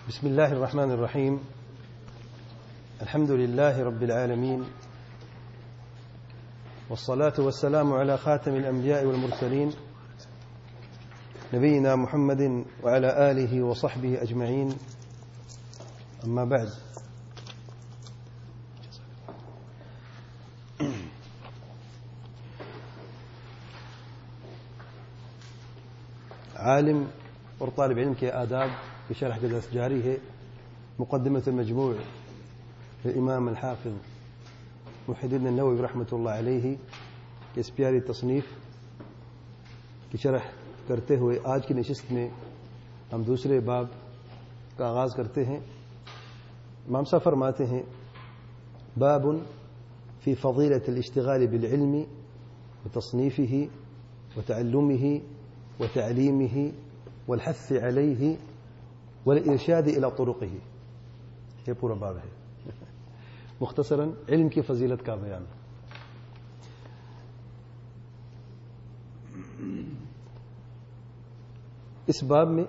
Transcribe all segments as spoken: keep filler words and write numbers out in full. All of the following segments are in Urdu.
بسم الله الرحمن الرحيم. الحمد لله رب العالمين، والصلاة والسلام على خاتم الأنبياء والمرسلين نبينا محمد وعلى آله وصحبه أجمعين. أما بعد، عالم اور طالب علم کے آداب کی شرح کے درس جاری ہے. مقدمة المجموع للإمام الحافظ محی الدین النووی رحمۃ اللہ علیہ کی اس پیاری تصنیف کی شرح کرتے ہوئے آج کی نشست میں ہم دوسرے باب کا آغاز کرتے ہیں. امام صاحب فرماتے ہیں: باب فی فضیلة الاشتغال بالعلم وتصنیفه وتعلمه وتعلیمه والحث علیہ والارشاد الى طرقه. یہ پورا باب ہے. مختصراً علم کی فضیلت کا بیان. اس باب میں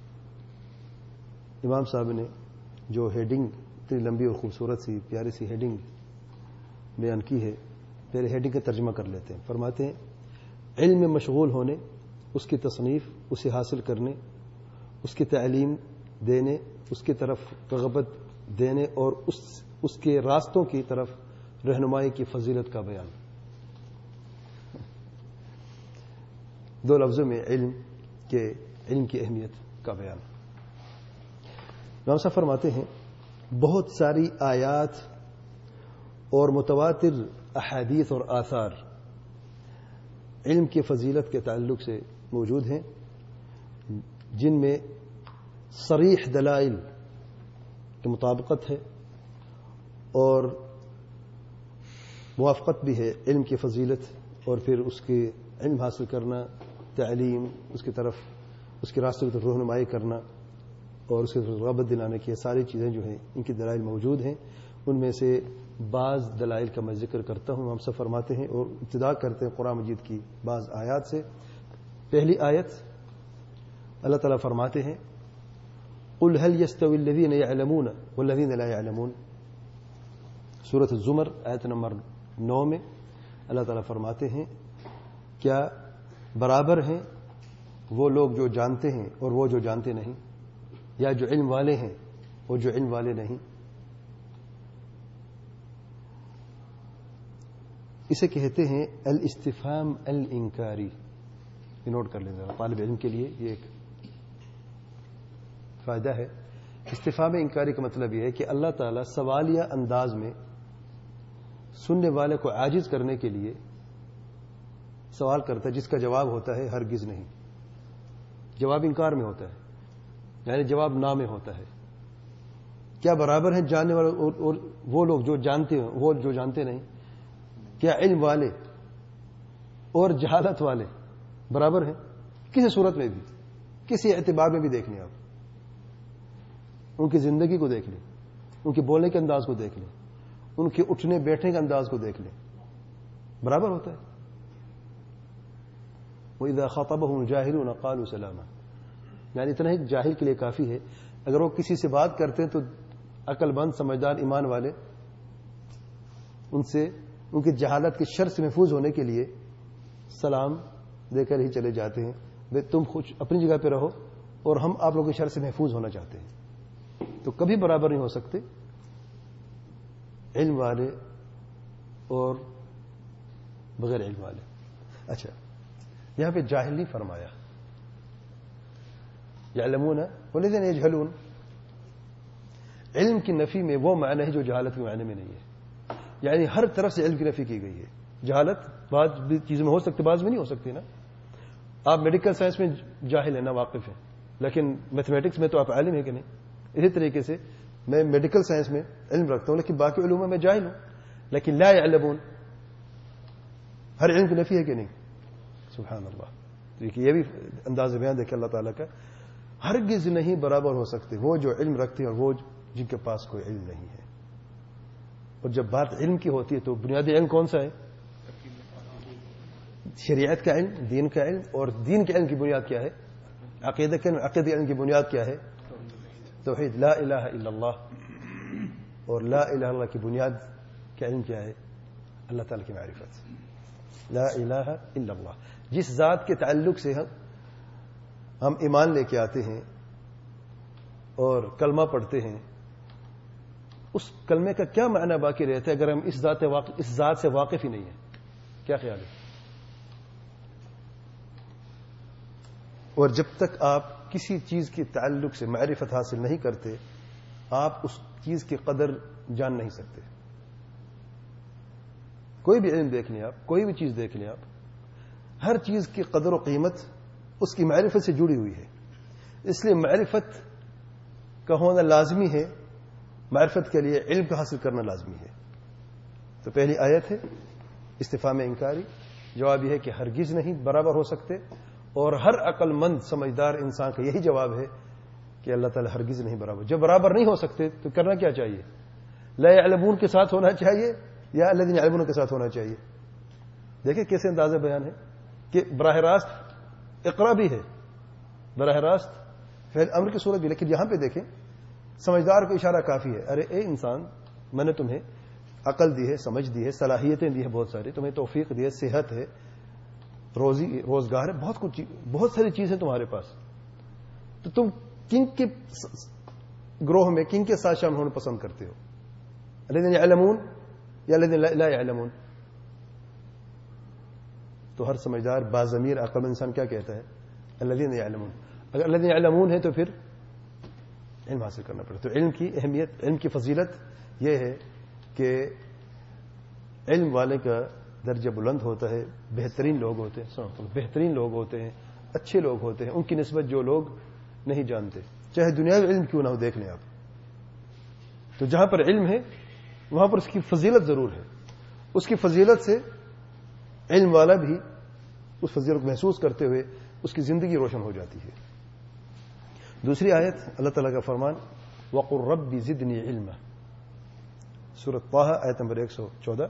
امام صاحب نے جو ہیڈنگ اتنی لمبی اور خوبصورت سی پیاری سی ہیڈنگ بیان کی ہے، پہلے ہیڈنگ کا ترجمہ کر لیتے ہیں. فرماتے ہیں: علم میں مشغول ہونے، اس کی تصنیف، اسے حاصل کرنے، اس کی تعلیم دینے، اس کی طرف رغبت دینے اور اس اس کے راستوں کی طرف رہنمائی کی فضیلت کا بیان. دو لفظوں میں علم کے علم کی اہمیت کا بیان. امام صاحب فرماتے ہیں: بہت ساری آیات اور متواتر احادیث اور آثار علم کی فضیلت کے تعلق سے موجود ہیں، جن میں صریح دلائل کی مطابقت ہے اور موافقت بھی ہے علم کی فضیلت، اور پھر اس کے علم حاصل کرنا، تعلیم، اس کی طرف اس کے راستے کی طرف رہنمائی کرنا اور اس کی طرف رغبت دلانے کی ساری چیزیں جو ہیں ان کی دلائل موجود ہیں. ان میں سے بعض دلائل کا میں ذکر کرتا ہوں. ہم سب فرماتے ہیں اور ابتدا کرتے ہیں قرآن مجید کی بعض آیات سے. پہلی آیت اللہ تعالیٰ فرماتے ہیں: قل هل يستوي الذين يعلمون والذين لا يعلمون. سورۃ الزمر آیت نمبر نو میں اللہ تعالیٰ فرماتے ہیں: کیا برابر ہیں وہ لوگ جو جانتے ہیں اور وہ جو جانتے نہیں، یا جو علم والے ہیں اور جو علم والے نہیں. اسے کہتے ہیں الاستفہام الانکاری. یہ نوٹ کر لیں ذرا، طالب علم کے لیے یہ ایک فائدہ ہے. استفہام انکاری کا مطلب یہ ہے کہ اللہ تعالیٰ سوالیہ انداز میں سننے والے کو عاجز کرنے کے لیے سوال کرتا ہے، جس کا جواب ہوتا ہے ہرگز نہیں. جواب انکار میں ہوتا ہے، یعنی جواب نہ میں ہوتا ہے. کیا برابر ہیں جاننے والے اور, اور وہ لوگ جو جانتے ہیں وہ جو جانتے نہیں؟ کیا علم والے اور جہالت والے برابر ہیں؟ کسی صورت میں بھی، کسی اعتبار میں بھی دیکھ لیں. آپ ان کی زندگی کو دیکھ لیں، ان کے بولنے کے انداز کو دیکھ لیں، ان کے اٹھنے بیٹھنے کے انداز کو دیکھ لیں، برابر ہوتا ہے. وَإِذَا خَطَبَهُمُ الْجَاهِلُونَ قَالُوا سَلَامًا. یعنی اتنا ہی جاہل کے لیے کافی ہے، اگر وہ کسی سے بات کرتے ہیں تو عقل مند، سمجھدار، ایمان والے ان سے ان کی جہالت کی شر سے محفوظ ہونے کے لیے سلام دے کر ہی چلے جاتے ہیں. بھئی تم خود اپنی جگہ پہ رہو اور ہم آپ لوگوں کی شر سے محفوظ ہونا چاہتے ہیں. تو کبھی برابر نہیں ہو سکتے علم والے اور بغیر علم والے. اچھا، یہاں پہ جاہل نہیں فرمایا، یعلمون والذین یجہلون. علم کی نفی میں وہ معنی ہے جو جہالت کے معنی میں نہیں ہے. یعنی ہر طرف سے علم کی نفی کی گئی ہے. جہالت بعض چیزوں میں ہو سکتی، بعض میں نہیں ہو سکتی نا. آپ میڈیکل سائنس میں جاہل ہیں، نا واقف ہیں، لیکن میتھمیٹکس میں تو آپ عالم ہیں کہ نہیں. اسی طریقے سے میں میڈیکل سائنس میں علم رکھتا ہوں لیکن باقی علوم میں جاہل ہوں. لیکن لا یعلمون، ہر علم کی نفی ہے کہ نہیں؟ سبحان اللہ. دیکھیے یہ بھی انداز بیان دیکھیں اللہ تعالیٰ کا. ہرگز نہیں برابر ہو سکتے وہ جو علم رکھتے ہیں اور وہ جن کے پاس کوئی علم نہیں ہے. اور جب بات علم کی ہوتی ہے تو بنیادی علم کون سا ہے؟ شریعت کا علم، دین کا علم. اور دین کے علم کی بنیاد کیا ہے؟ عقیدہ کے علم. عقیدہ علم کی بنیاد کیا ہے؟ توحید لا الہ الا اللہ، اور لا الہ الا اللہ کی بنیاد کا علم کیا ہے؟ اللہ تعالیٰ کی معرفت. لا الہ الا اللہ، جس ذات کے تعلق سے ہم ہم ایمان لے کے آتے ہیں اور کلمہ پڑھتے ہیں، اس کلمے کا کیا معنی باقی رہتا ہے اگر ہم اس ذات واقف اس ذات سے واقف ہی نہیں ہیں؟ کیا خیال ہے؟ اور جب تک آپ کسی چیز کے تعلق سے معرفت حاصل نہیں کرتے، آپ اس چیز کی قدر جان نہیں سکتے. کوئی بھی علم دیکھ لیں آپ، کوئی بھی چیز دیکھ لیں آپ، ہر چیز کی قدر و قیمت اس کی معرفت سے جڑی ہوئی ہے. اس لیے معرفت کا ہونا لازمی ہے، معرفت کے لیے علم کا حاصل کرنا لازمی ہے. تو پہلی آیت ہے استفہام انکاری، جواب یہ ہے کہ ہرگز نہیں برابر ہو سکتے، اور ہر عقل مند سمجھدار انسان کا یہی جواب ہے کہ اللہ تعالیٰ ہرگز نہیں برابر. جب برابر نہیں ہو سکتے تو کرنا کیا چاہیے؟ لا یعلمون کے ساتھ ہونا چاہیے یا الذین یعلمون کے ساتھ ہونا چاہیے؟ دیکھیں کیسے اندازہ بیان ہے کہ براہ راست اقرا بھی ہے، براہ راست فعل امر کی صورت بھی، لیکن یہاں پہ دیکھیں سمجھدار کو اشارہ کافی ہے. ارے اے انسان، میں نے تمہیں عقل دی ہے، سمجھ دی ہے، صلاحیتیں دی ہے، بہت ساری تمہیں توفیق دی ہے، صحت ہے، روزی روزگار ہے، بہت کچھ بہت ساری چیزیں تمہارے پاس. تو تم کن کے گروہ میں کن کے ساتھ شامل ہونا پسند کرتے ہو؟ الذین یعلمون یا الذین لا یعلمون؟ تو ہر سمجھدار باضمیر عقل مند انسان کیا کہتا ہے؟ الذین یعلمون. اگر الذین یعلمون ہے تو پھر علم حاصل کرنا پڑتا. تو علم کی اہمیت، علم کی فضیلت یہ ہے کہ علم والے کا درجہ بلند ہوتا ہے، بہترین لوگ ہوتے ہیں، بہترین لوگ ہوتے ہیں، اچھے لوگ ہوتے ہیں ان کی نسبت جو لوگ نہیں جانتے، چاہے دنیاوی علم کیوں نہ ہو. دیکھ لیں آپ، تو جہاں پر علم ہے وہاں پر اس کی فضیلت ضرور ہے. اس کی فضیلت سے علم والا بھی اس فضیلت کو محسوس کرتے ہوئے اس کی زندگی روشن ہو جاتی ہے. دوسری آیت اللہ تعالیٰ کا فرمان وَقُلْ رَبِّ زِدْنِي عِلْمًا، سورۃ طٰہٰ آیت نمبر ایک سو چودہ.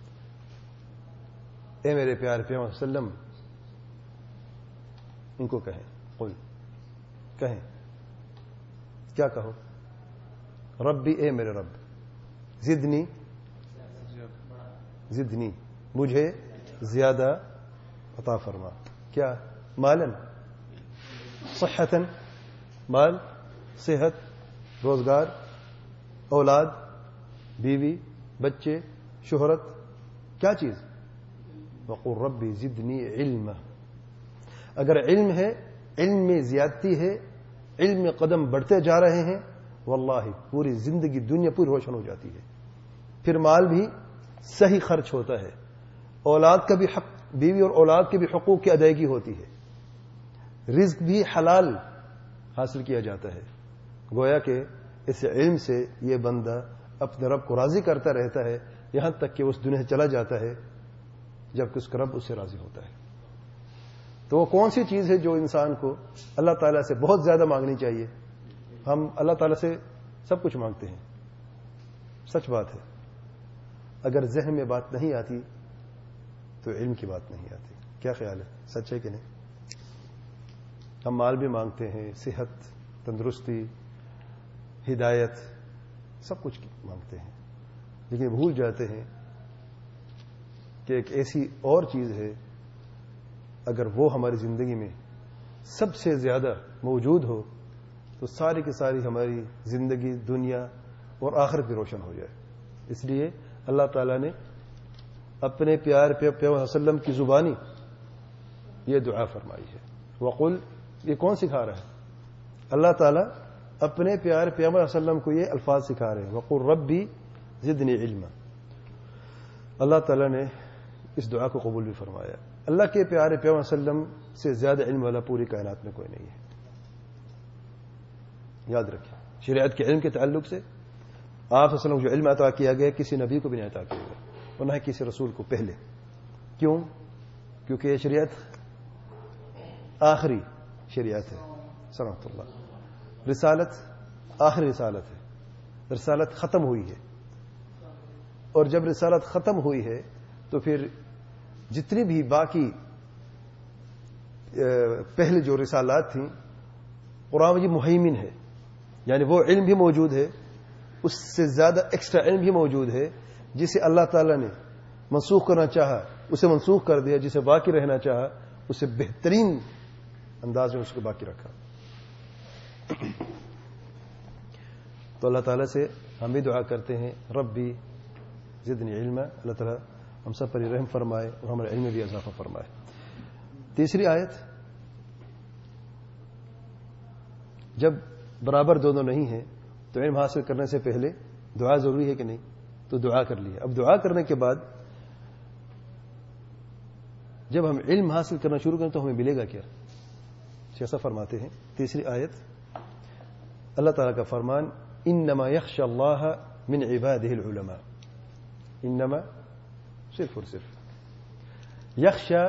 اے میرے پیارے پیغمبر صلی اللہ علیہ وسلم ان کو کہیں، قل کہیں، کیا کہو؟ ربی، اے میرے رب، زدنی زدنی مجھے زیادہ عطا فرما. کیا؟ مالن، صحتن، مال، صحت، روزگار، اولاد، بیوی، بچے، شہرت، کیا چیز؟ وقل ربی زدنی علما. اگر علم ہے، علم میں زیادتی ہے، علم میں قدم بڑھتے جا رہے ہیں، واللہ پوری زندگی دنیا پوری روشن ہو جاتی ہے. پھر مال بھی صحیح خرچ ہوتا ہے، اولاد کا بھی حق، بیوی اور اولاد کے بھی حقوق کی ادائیگی ہوتی ہے، رزق بھی حلال حاصل کیا جاتا ہے. گویا کہ اس علم سے یہ بندہ اپنے رب کو راضی کرتا رہتا ہے یہاں تک کہ اس دنیا سے چلا جاتا ہے جبکہ اس کا رب اس سے راضی ہوتا ہے. تو وہ کون سی چیز ہے جو انسان کو اللہ تعالیٰ سے بہت زیادہ مانگنی چاہیے؟ ہم اللہ تعالیٰ سے سب کچھ مانگتے ہیں، سچ بات ہے. اگر ذہن میں بات نہیں آتی تو علم کی بات نہیں آتی. کیا خیال ہے؟ سچ ہے کہ نہیں؟ ہم مال بھی مانگتے ہیں، صحت، تندرستی، ہدایت، سب کچھ مانگتے ہیں، لیکن بھول جاتے ہیں کہ ایک ایسی اور چیز ہے اگر وہ ہماری زندگی میں سب سے زیادہ موجود ہو تو ساری کی ساری ہماری زندگی، دنیا اور آخرت بھی روشن ہو جائے. اس لیے اللہ تعالیٰ نے اپنے پیار پیغمبر صلی اللہ علیہ وسلم کی زبانی یہ دعا فرمائی ہے. وقل، یہ کون سکھا رہا ہے؟ اللہ تعالیٰ اپنے پیار پیغمبر صلی اللہ علیہ وسلم کو یہ الفاظ سکھا رہے ہیں، وقل ربی زدنی علما. اللہ تعالیٰ نے اس دعا کو قبول بھی فرمایا. اللہ کے پیارے پیغمبر صلی اللہ علیہ وسلم سے زیادہ علم والا پوری کائنات میں کوئی نہیں ہے. یاد رکھیں، شریعت کے علم کے تعلق سے آپ صلی اللہ علیہ وسلم کو جو علم عطا کیا گیا کسی نبی کو بھی نہیں عطا کیا گیا، اور نہ کسی رسول کو پہلے. کیوں؟ کیونکہ یہ شریعت آخری شریعت ہے. سلامت اللہ، رسالت آخری رسالت ہے، رسالت ختم ہوئی ہے. اور جب رسالت ختم ہوئی ہے تو پھر جتنی بھی باقی پہلے جو رسالات تھیں، قرآن مجید مہیمن ہے، یعنی وہ علم بھی موجود ہے، اس سے زیادہ ایکسٹرا علم بھی موجود ہے، جسے اللہ تعالیٰ نے منسوخ کرنا چاہا اسے منسوخ کر دیا، جسے باقی رہنا چاہا اسے بہترین انداز میں اس کو باقی رکھا. تو اللہ تعالیٰ سے ہم بھی دعا کرتے ہیں ربی زدنی علما، اللہ تعالیٰ ہم سب پر رحم فرمائے اور ہمارے علم میں بھی اضافہ فرمائے. تیسری آیت، جب برابر دونوں نہیں ہیں تو علم حاصل کرنے سے پہلے دعا ضروری ہے کہ نہیں؟ تو دعا کر لیا. اب دعا کرنے کے بعد جب ہم علم حاصل کرنا شروع کریں تو ہمیں ملے گا کیا؟ جیسا فرماتے ہیں تیسری آیت، اللہ تعالیٰ کا فرمان انما یخشى اللہ من عباده العلماء. انما صرف اور صرف یخشى،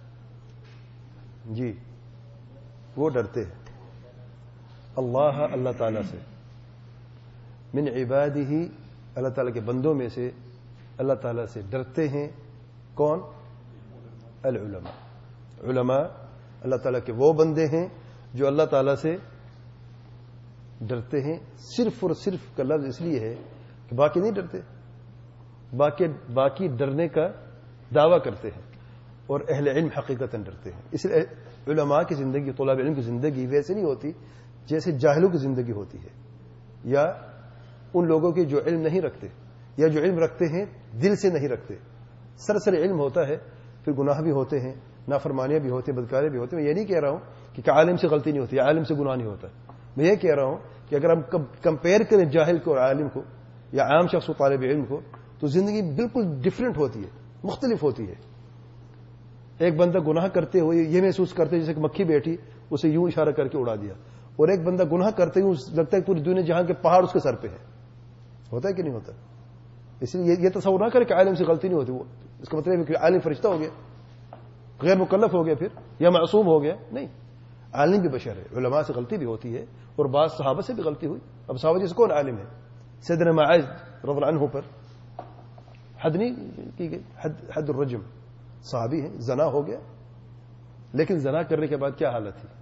جی وہ ڈرتے ہیں اللہ اللہ تعالیٰ سے، من عباده اللہ تعالیٰ کے بندوں میں سے اللہ تعالیٰ سے ڈرتے ہیں. کون؟ العلماء. علماء اللہ تعالیٰ کے وہ بندے ہیں جو اللہ تعالیٰ سے ڈرتے ہیں. صرف اور صرف کا لفظ اس لیے ہے کہ باقی نہیں ڈرتے، باقی باقی ڈرنے کا دعویٰ کرتے ہیں، اور اہل علم حقیقتاً ڈرتے ہیں. اس لیے علماء کی زندگی، طلاب علم کی زندگی ویسے نہیں ہوتی جیسے جاہلوں کی زندگی ہوتی ہے، یا ان لوگوں کی جو علم نہیں رکھتے، یا جو علم رکھتے ہیں دل سے نہیں رکھتے. سرسر علم ہوتا ہے، پھر گناہ بھی ہوتے ہیں، نافرمانیاں بھی ہوتی ہیں، بدکارے بھی ہوتے ہیں. میں یہ نہیں کہہ رہا ہوں کہ عالم سے غلطی نہیں ہوتی، عالم سے گناہ نہیں ہوتا. میں یہ کہہ رہا ہوں کہ اگر ہم کمپیئر کریں جاہل کو اور عالم کو، یا عام شخص و طالب علم کو، تو زندگی بالکل ڈفرینٹ ہوتی ہے، مختلف ہوتی ہے. ایک بندہ گناہ کرتے ہوئے یہ محسوس کرتے جیسے کہ مکھی بیٹھی اسے یوں اشارہ کر کے اڑا دیا، اور ایک بندہ گناہ کرتے ہوئے لگتا ہے پوری دنیا جہاں کے پہاڑ اس کے سر پہ ہے. ہوتا ہے کہ نہیں ہوتا؟ اس لیے یہ تصور نہ کرے کہ عالم سے غلطی نہیں ہوتی. وہ اس کا مطلب ہے کہ عالم فرشتہ ہو گیا، غیر مکلف ہو گیا پھر، یا معصوم ہو گیا. نہیں، عالم بھی بشر ہے، علماء سے غلطی بھی ہوتی ہے، اور بعض صحابہ سے بھی غلطی ہوئی. اب صحابہ جیسے کون عالم ہے؟ سیدنا معاذ رضی اللہ عنہ پر حد نہیں کی گئی، حد حد الرجم. صحابی ہیں، زنا ہو گیا، لیکن زنا کرنے کے بعد کیا حالت تھی؟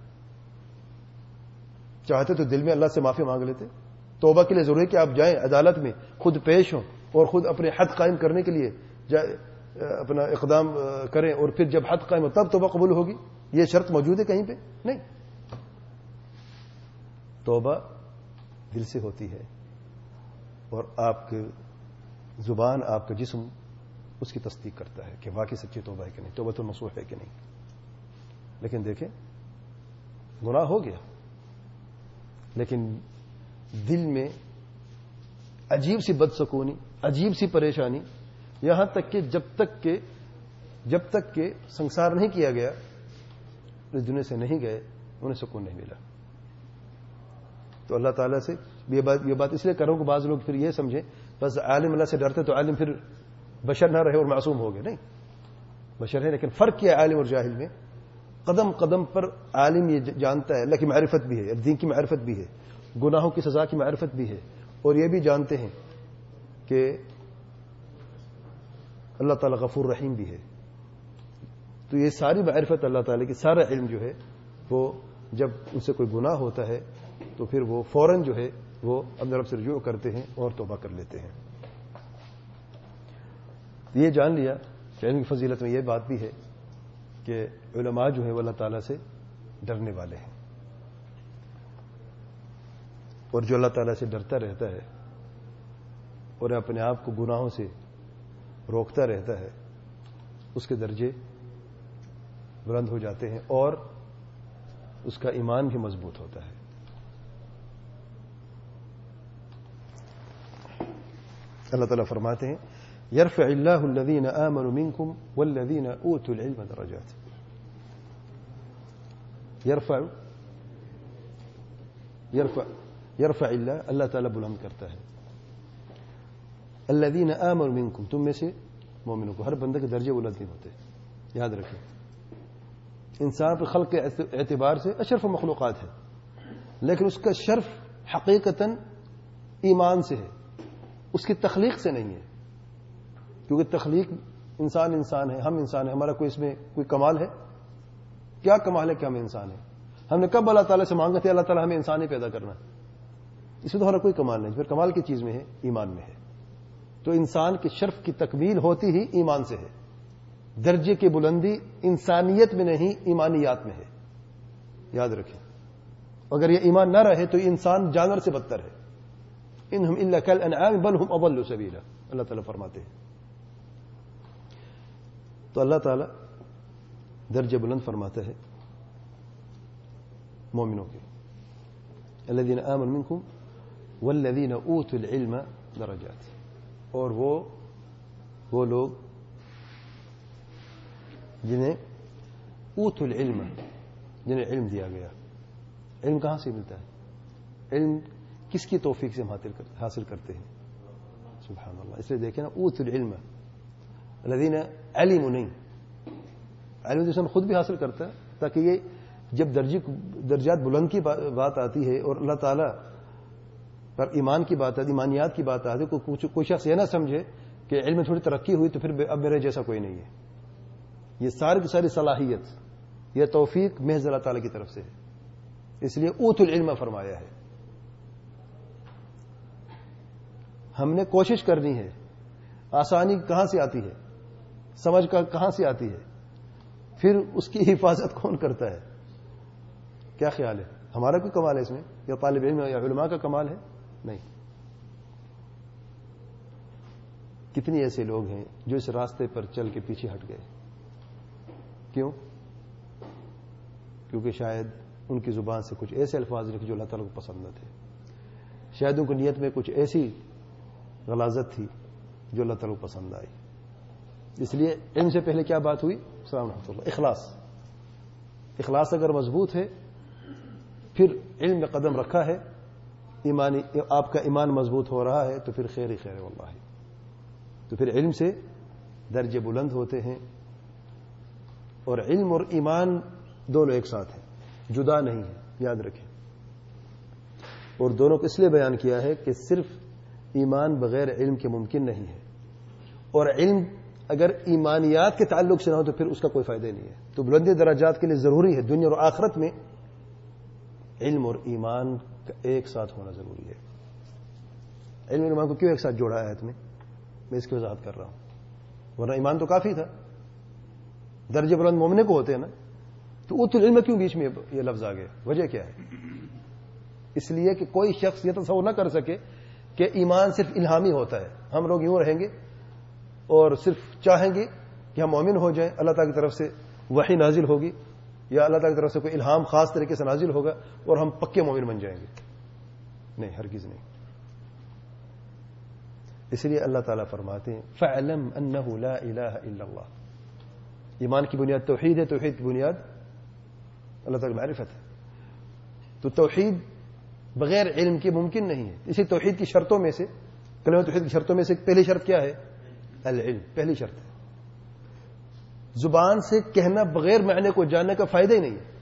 چاہتے تو دل میں اللہ سے معافی مانگ لیتے. توبہ کے لیے ضروری کہ آپ جائیں عدالت میں، خود پیش ہوں، اور خود اپنے حد قائم کرنے کے لیے اپنا اقدام کریں، اور پھر جب حد قائم ہو تب توبہ قبول ہوگی. یہ شرط موجود ہے کہیں پہ؟ نہیں. توبہ دل سے ہوتی ہے، اور آپ کی زبان، آپ کا جسم اس کی تصدیق کرتا ہے کہ واقعی سچی توبہ ہے کہ نہیں، توبۃ النصوح ہے کہ نہیں. لیکن دیکھیں، گناہ ہو گیا، لیکن دل میں عجیب سی بدسکونی، عجیب سی پریشانی، یہاں تک کہ جب تک کہ جب تک کہ سنسار نہیں کیا گیا، اس دنیا سے نہیں گئے، انہیں سکون نہیں ملا. تو اللہ تعالیٰ سے یہ بات یہ بات اس لیے کروں کہ بعض لوگ پھر یہ سمجھیں بس عالم اللہ سے ڈرتے تو عالم پھر بشر نہ رہے اور معصوم ہو گئے. نہیں، بشر ہے، لیکن فرق کیا ہے عالم اور جاہل میں؟ قدم قدم پر عالم یہ جانتا ہے اللہ کی معرفت بھی ہے، دین کی معرفت بھی ہے، گناہوں کی سزا کی معرفت بھی ہے، اور یہ بھی جانتے ہیں کہ اللہ تعالیٰ غفور رحیم بھی ہے. تو یہ ساری معرفت اللہ تعالیٰ کی، سارا علم جو ہے وہ جب ان سے کوئی گناہ ہوتا ہے تو پھر وہ فوراً جو ہے وہ اپنے رب سے رجوع کرتے ہیں اور توبہ کر لیتے ہیں. یہ جان لیا کہ علم کی فضیلت میں یہ بات بھی ہے کہ علماء جو ہیں وہ اللہ تعالیٰ سے ڈرنے والے ہیں، اور جو اللہ تعالیٰ سے ڈرتا رہتا ہے اور اپنے آپ کو گناہوں سے روکتا رہتا ہے، اس کے درجے بلند ہو جاتے ہیں اور اس کا ایمان بھی مضبوط ہوتا ہے. اللہ تعالیٰ فرماتے ہیں یرفع اللہ الذین آمنوا منکم والذین اوتوا العلم درجات. یرفع یرفع یرفع اللہ اللہ تعالیٰ بلند کرتا ہے الذین آمنوا منکم، تم میں سے مومنوں کو. ہر بندے کے درجے بلند نہیں ہوتے، یاد رکھیں. انسان پر خلق کے اعتبار سے اشرف مخلوقات ہے، لیکن اس کا شرف حقیقتاً ایمان سے ہے، اس کی تخلیق سے نہیں ہے. کیونکہ تخلیق انسان انسان ہے، ہم انسان ہیں، ہمارا کوئی اس میں کوئی کمال ہے؟ کیا کمال ہے کہ ہم انسان ہیں؟ ہم نے کب اللہ تعالیٰ سے مانگا تھا اللہ تعالیٰ ہمیں انسان ہی پیدا کرنا؟ اس میں تو ہمارا کوئی کمال نہیں، پھر کمال کی چیز میں ہے، ایمان میں ہے. تو انسان کے شرف کی تکمیل ہوتی ہی ایمان سے ہے. درجے کی بلندی انسانیت میں نہیں ایمانیات میں ہے، یاد رکھیں. اگر یہ ایمان نہ رہے تو یہ انسان جانور سے بدتر ہے. انہم الا کالانعام بل ہم اضل سبیلا، اللہ تعالیٰ فرماتے ہیں. تو اللہ تعالیٰ درجہ بلند فرماتا ہے مومنوں کے، الذین آمنوا منکم والذین اوتوا العلم درجات. اور وہ وہ لوگ جنہیں اوتوا العلم، جنہیں علم دیا گیا. علم کہاں سے ملتا ہے؟ علم کس کی توفیق سے ہم حاصل کرتے ہیں؟ سبحان اللہ. اس لیے دیکھیں نا، اوتوا العلم، الذین علموا نہیں، علم انسان خود بھی حاصل کرتا ہے، تاکہ یہ جب درجی درجات بلند کی بات آتی ہے اور اللہ تعالیٰ پر ایمان کی بات آتی، ایمانیات کی بات آتی، کوئی شخص یہ نہ سمجھے کہ علم میں تھوڑی ترقی ہوئی تو پھر اب میرے جیسا کوئی نہیں ہے. یہ ساری کی ساری صلاحیت، یہ توفیق محض اللہ تعالیٰ کی طرف سے ہے. اس لیے اوت العلم فرمایا ہے. ہم نے کوشش کرنی ہے. آسانی کہاں سے آتی ہے؟ سمجھ کا کہاں سے آتی ہے؟ پھر اس کی حفاظت کون کرتا ہے؟ کیا خیال ہے؟ ہمارا کوئی کمال ہے اس میں، یا طالب علم یا علماء کا کمال ہے؟ نہیں. کتنی ایسے لوگ ہیں جو اس راستے پر چل کے پیچھے ہٹ گئے. کیوں؟ کیونکہ شاید ان کی زبان سے کچھ ایسے الفاظ نکلے جو اللہ تعالیٰ کو پسند نہ تھے. شاید ان کی نیت میں کچھ ایسی غلاظت تھی جو اللہ تعالیٰ کو پسند آئی. اس لیے علم سے پہلے کیا بات ہوئی؟ السلام علیکم اللہ. اخلاص. اخلاص اگر مضبوط ہے، پھر علم میں قدم رکھا ہے، ایمانی آپ کا ایمان مضبوط ہو رہا ہے، تو پھر خیر ہی خیر ہے واللہ. تو پھر علم سے درجے بلند ہوتے ہیں. اور علم اور ایمان دونوں ایک ساتھ ہیں، جدا نہیں ہے، یاد رکھیں. اور دونوں کو اس لیے بیان کیا ہے کہ صرف ایمان بغیر علم کے ممکن نہیں ہے، اور علم اگر ایمانیات کے تعلق سے نہ ہو تو پھر اس کا کوئی فائدہ نہیں ہے. تو بلندی درجات کے لیے ضروری ہے دنیا اور آخرت میں علم اور ایمان کا ایک ساتھ ہونا ضروری ہے. علم اور ایمان کو کیوں ایک ساتھ جوڑا ہے آیت میں؟ میں اس کی وضاحت کر رہا ہوں. ورنہ ایمان تو کافی تھا، درجے بلند مومنے کو ہوتے ہیں نا. تو اوت العلم کیوں بیچ میں یہ لفظ آ گیا؟ وجہ کیا ہے؟ اس لیے کہ کوئی شخص یہ تصور نہ کر سکے کہ ایمان صرف الہامی ہوتا ہے. ہم لوگ یوں رہیں گے اور صرف چاہیں گے کہ ہم مومن ہو جائیں، اللہ تعالیٰ کی طرف سے وحی نازل ہوگی یا اللہ تعالیٰ کی طرف سے کوئی الہام خاص طریقے سے نازل ہوگا اور ہم پکے مومن بن جائیں گے. نہیں، ہرگز نہیں. اس لیے اللہ تعالیٰ فرماتے ہیں فَاعْلَمْ أَنَّهُ لَا إِلَهَ إِلَّا اللَّهُ. ایمان کی بنیاد توحید ہے، توحید کی بنیاد اللہ تعالیٰ کی معرفت ہے. تو توحید بغیر علم کے ممکن نہیں ہے. اسی توحید کی شرطوں میں سے، کلمہ توحید کی شرطوں میں سے پہلی شرط کیا ہے؟ العلم. پہلی شرط ہے. زبان سے کہنا بغیر معنی کو جاننے کا فائدہ ہی نہیں ہے.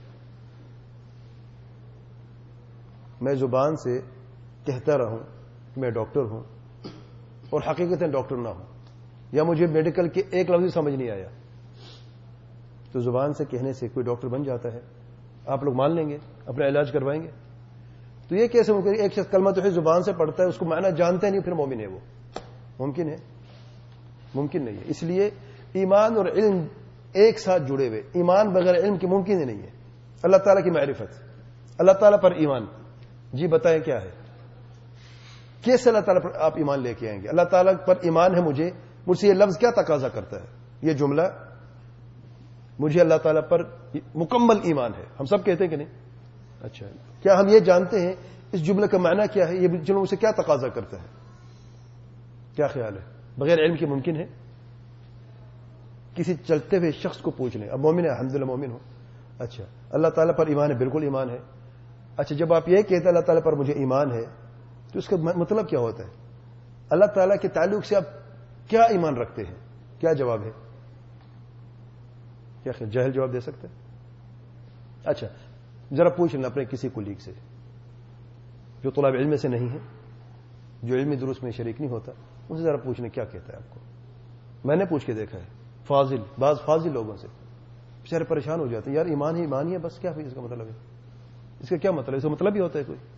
میں زبان سے کہتا رہوں کہ میں ڈاکٹر ہوں اور حقیقت ڈاکٹر نہ ہوں، یا مجھے میڈیکل کے ایک لفظ سمجھ نہیں آیا، تو زبان سے کہنے سے کوئی ڈاکٹر بن جاتا ہے؟ آپ لوگ مان لیں گے، اپنا علاج کروائیں گے؟ تو یہ کیسے ممکن؟ ایک شخص کلمہ توحید زبان سے پڑھتا ہے، اس کو معنی جانتا نہیں، پھر مومن ہے وہ؟ ممکن ہے؟ ممکن نہیں ہے. اس لیے ایمان اور علم ایک ساتھ جڑے ہوئے. ایمان بغیر علم کے ممکن ہی نہیں ہے. اللہ تعالیٰ کی معرفت، اللہ تعالیٰ پر ایمان. جی بتائیں کیا ہے؟ کیسے اللہ تعالیٰ پر آپ ایمان لے کے آئیں گے؟ اللہ تعالیٰ پر ایمان ہے مجھے، مجھ سے یہ لفظ کیا تقاضا کرتا ہے؟ یہ جملہ مجھے اللہ تعالیٰ پر مکمل ایمان ہے. ہم سب کہتے ہیں کہ نہیں؟ اچھا، کیا ہم یہ جانتے ہیں اس جملے کا معنی کیا ہے؟ یہ جملہ مجھ سے کیا تقاضا کرتا ہے؟ کیا خیال ہے؟ بغیر علم کے ممکن ہے؟ کسی چلتے ہوئے شخص کو پوچھ لیں، اب مومن ہے، الحمدللہ مومن ہو. اچھا، اللہ تعالیٰ پر ایمان ہے؟ بالکل ایمان ہے. اچھا، جب آپ یہ کہتے ہیں اللہ تعالیٰ پر مجھے ایمان ہے، تو اس کا مطلب کیا ہوتا ہے؟ اللہ تعالیٰ کے تعلق سے آپ کیا ایمان رکھتے ہیں؟ کیا جواب ہے؟ کیا خیال؟ جاہل جواب دے سکتے ہیں؟ اچھا، ذرا پوچھ لینا اپنے کسی کولیگ سے جو طلاب علم سے نہیں ہے، جو علمی دروس میں شریک نہیں ہوتا، ان سے ذرا پوچھنے کیا کہتا ہے آپ کو. میں نے پوچھ کے دیکھا ہے فاضل، بعض فاضل لوگوں سے، بیچارے پریشان ہو جاتے ہیں، یار ایمان ہی ایمان ہی ہے بس، کیا اس کا مطلب ہے؟ اس کا کیا مطلب ہے؟ اس کا مطلب ہی ہوتا ہے کوئی؟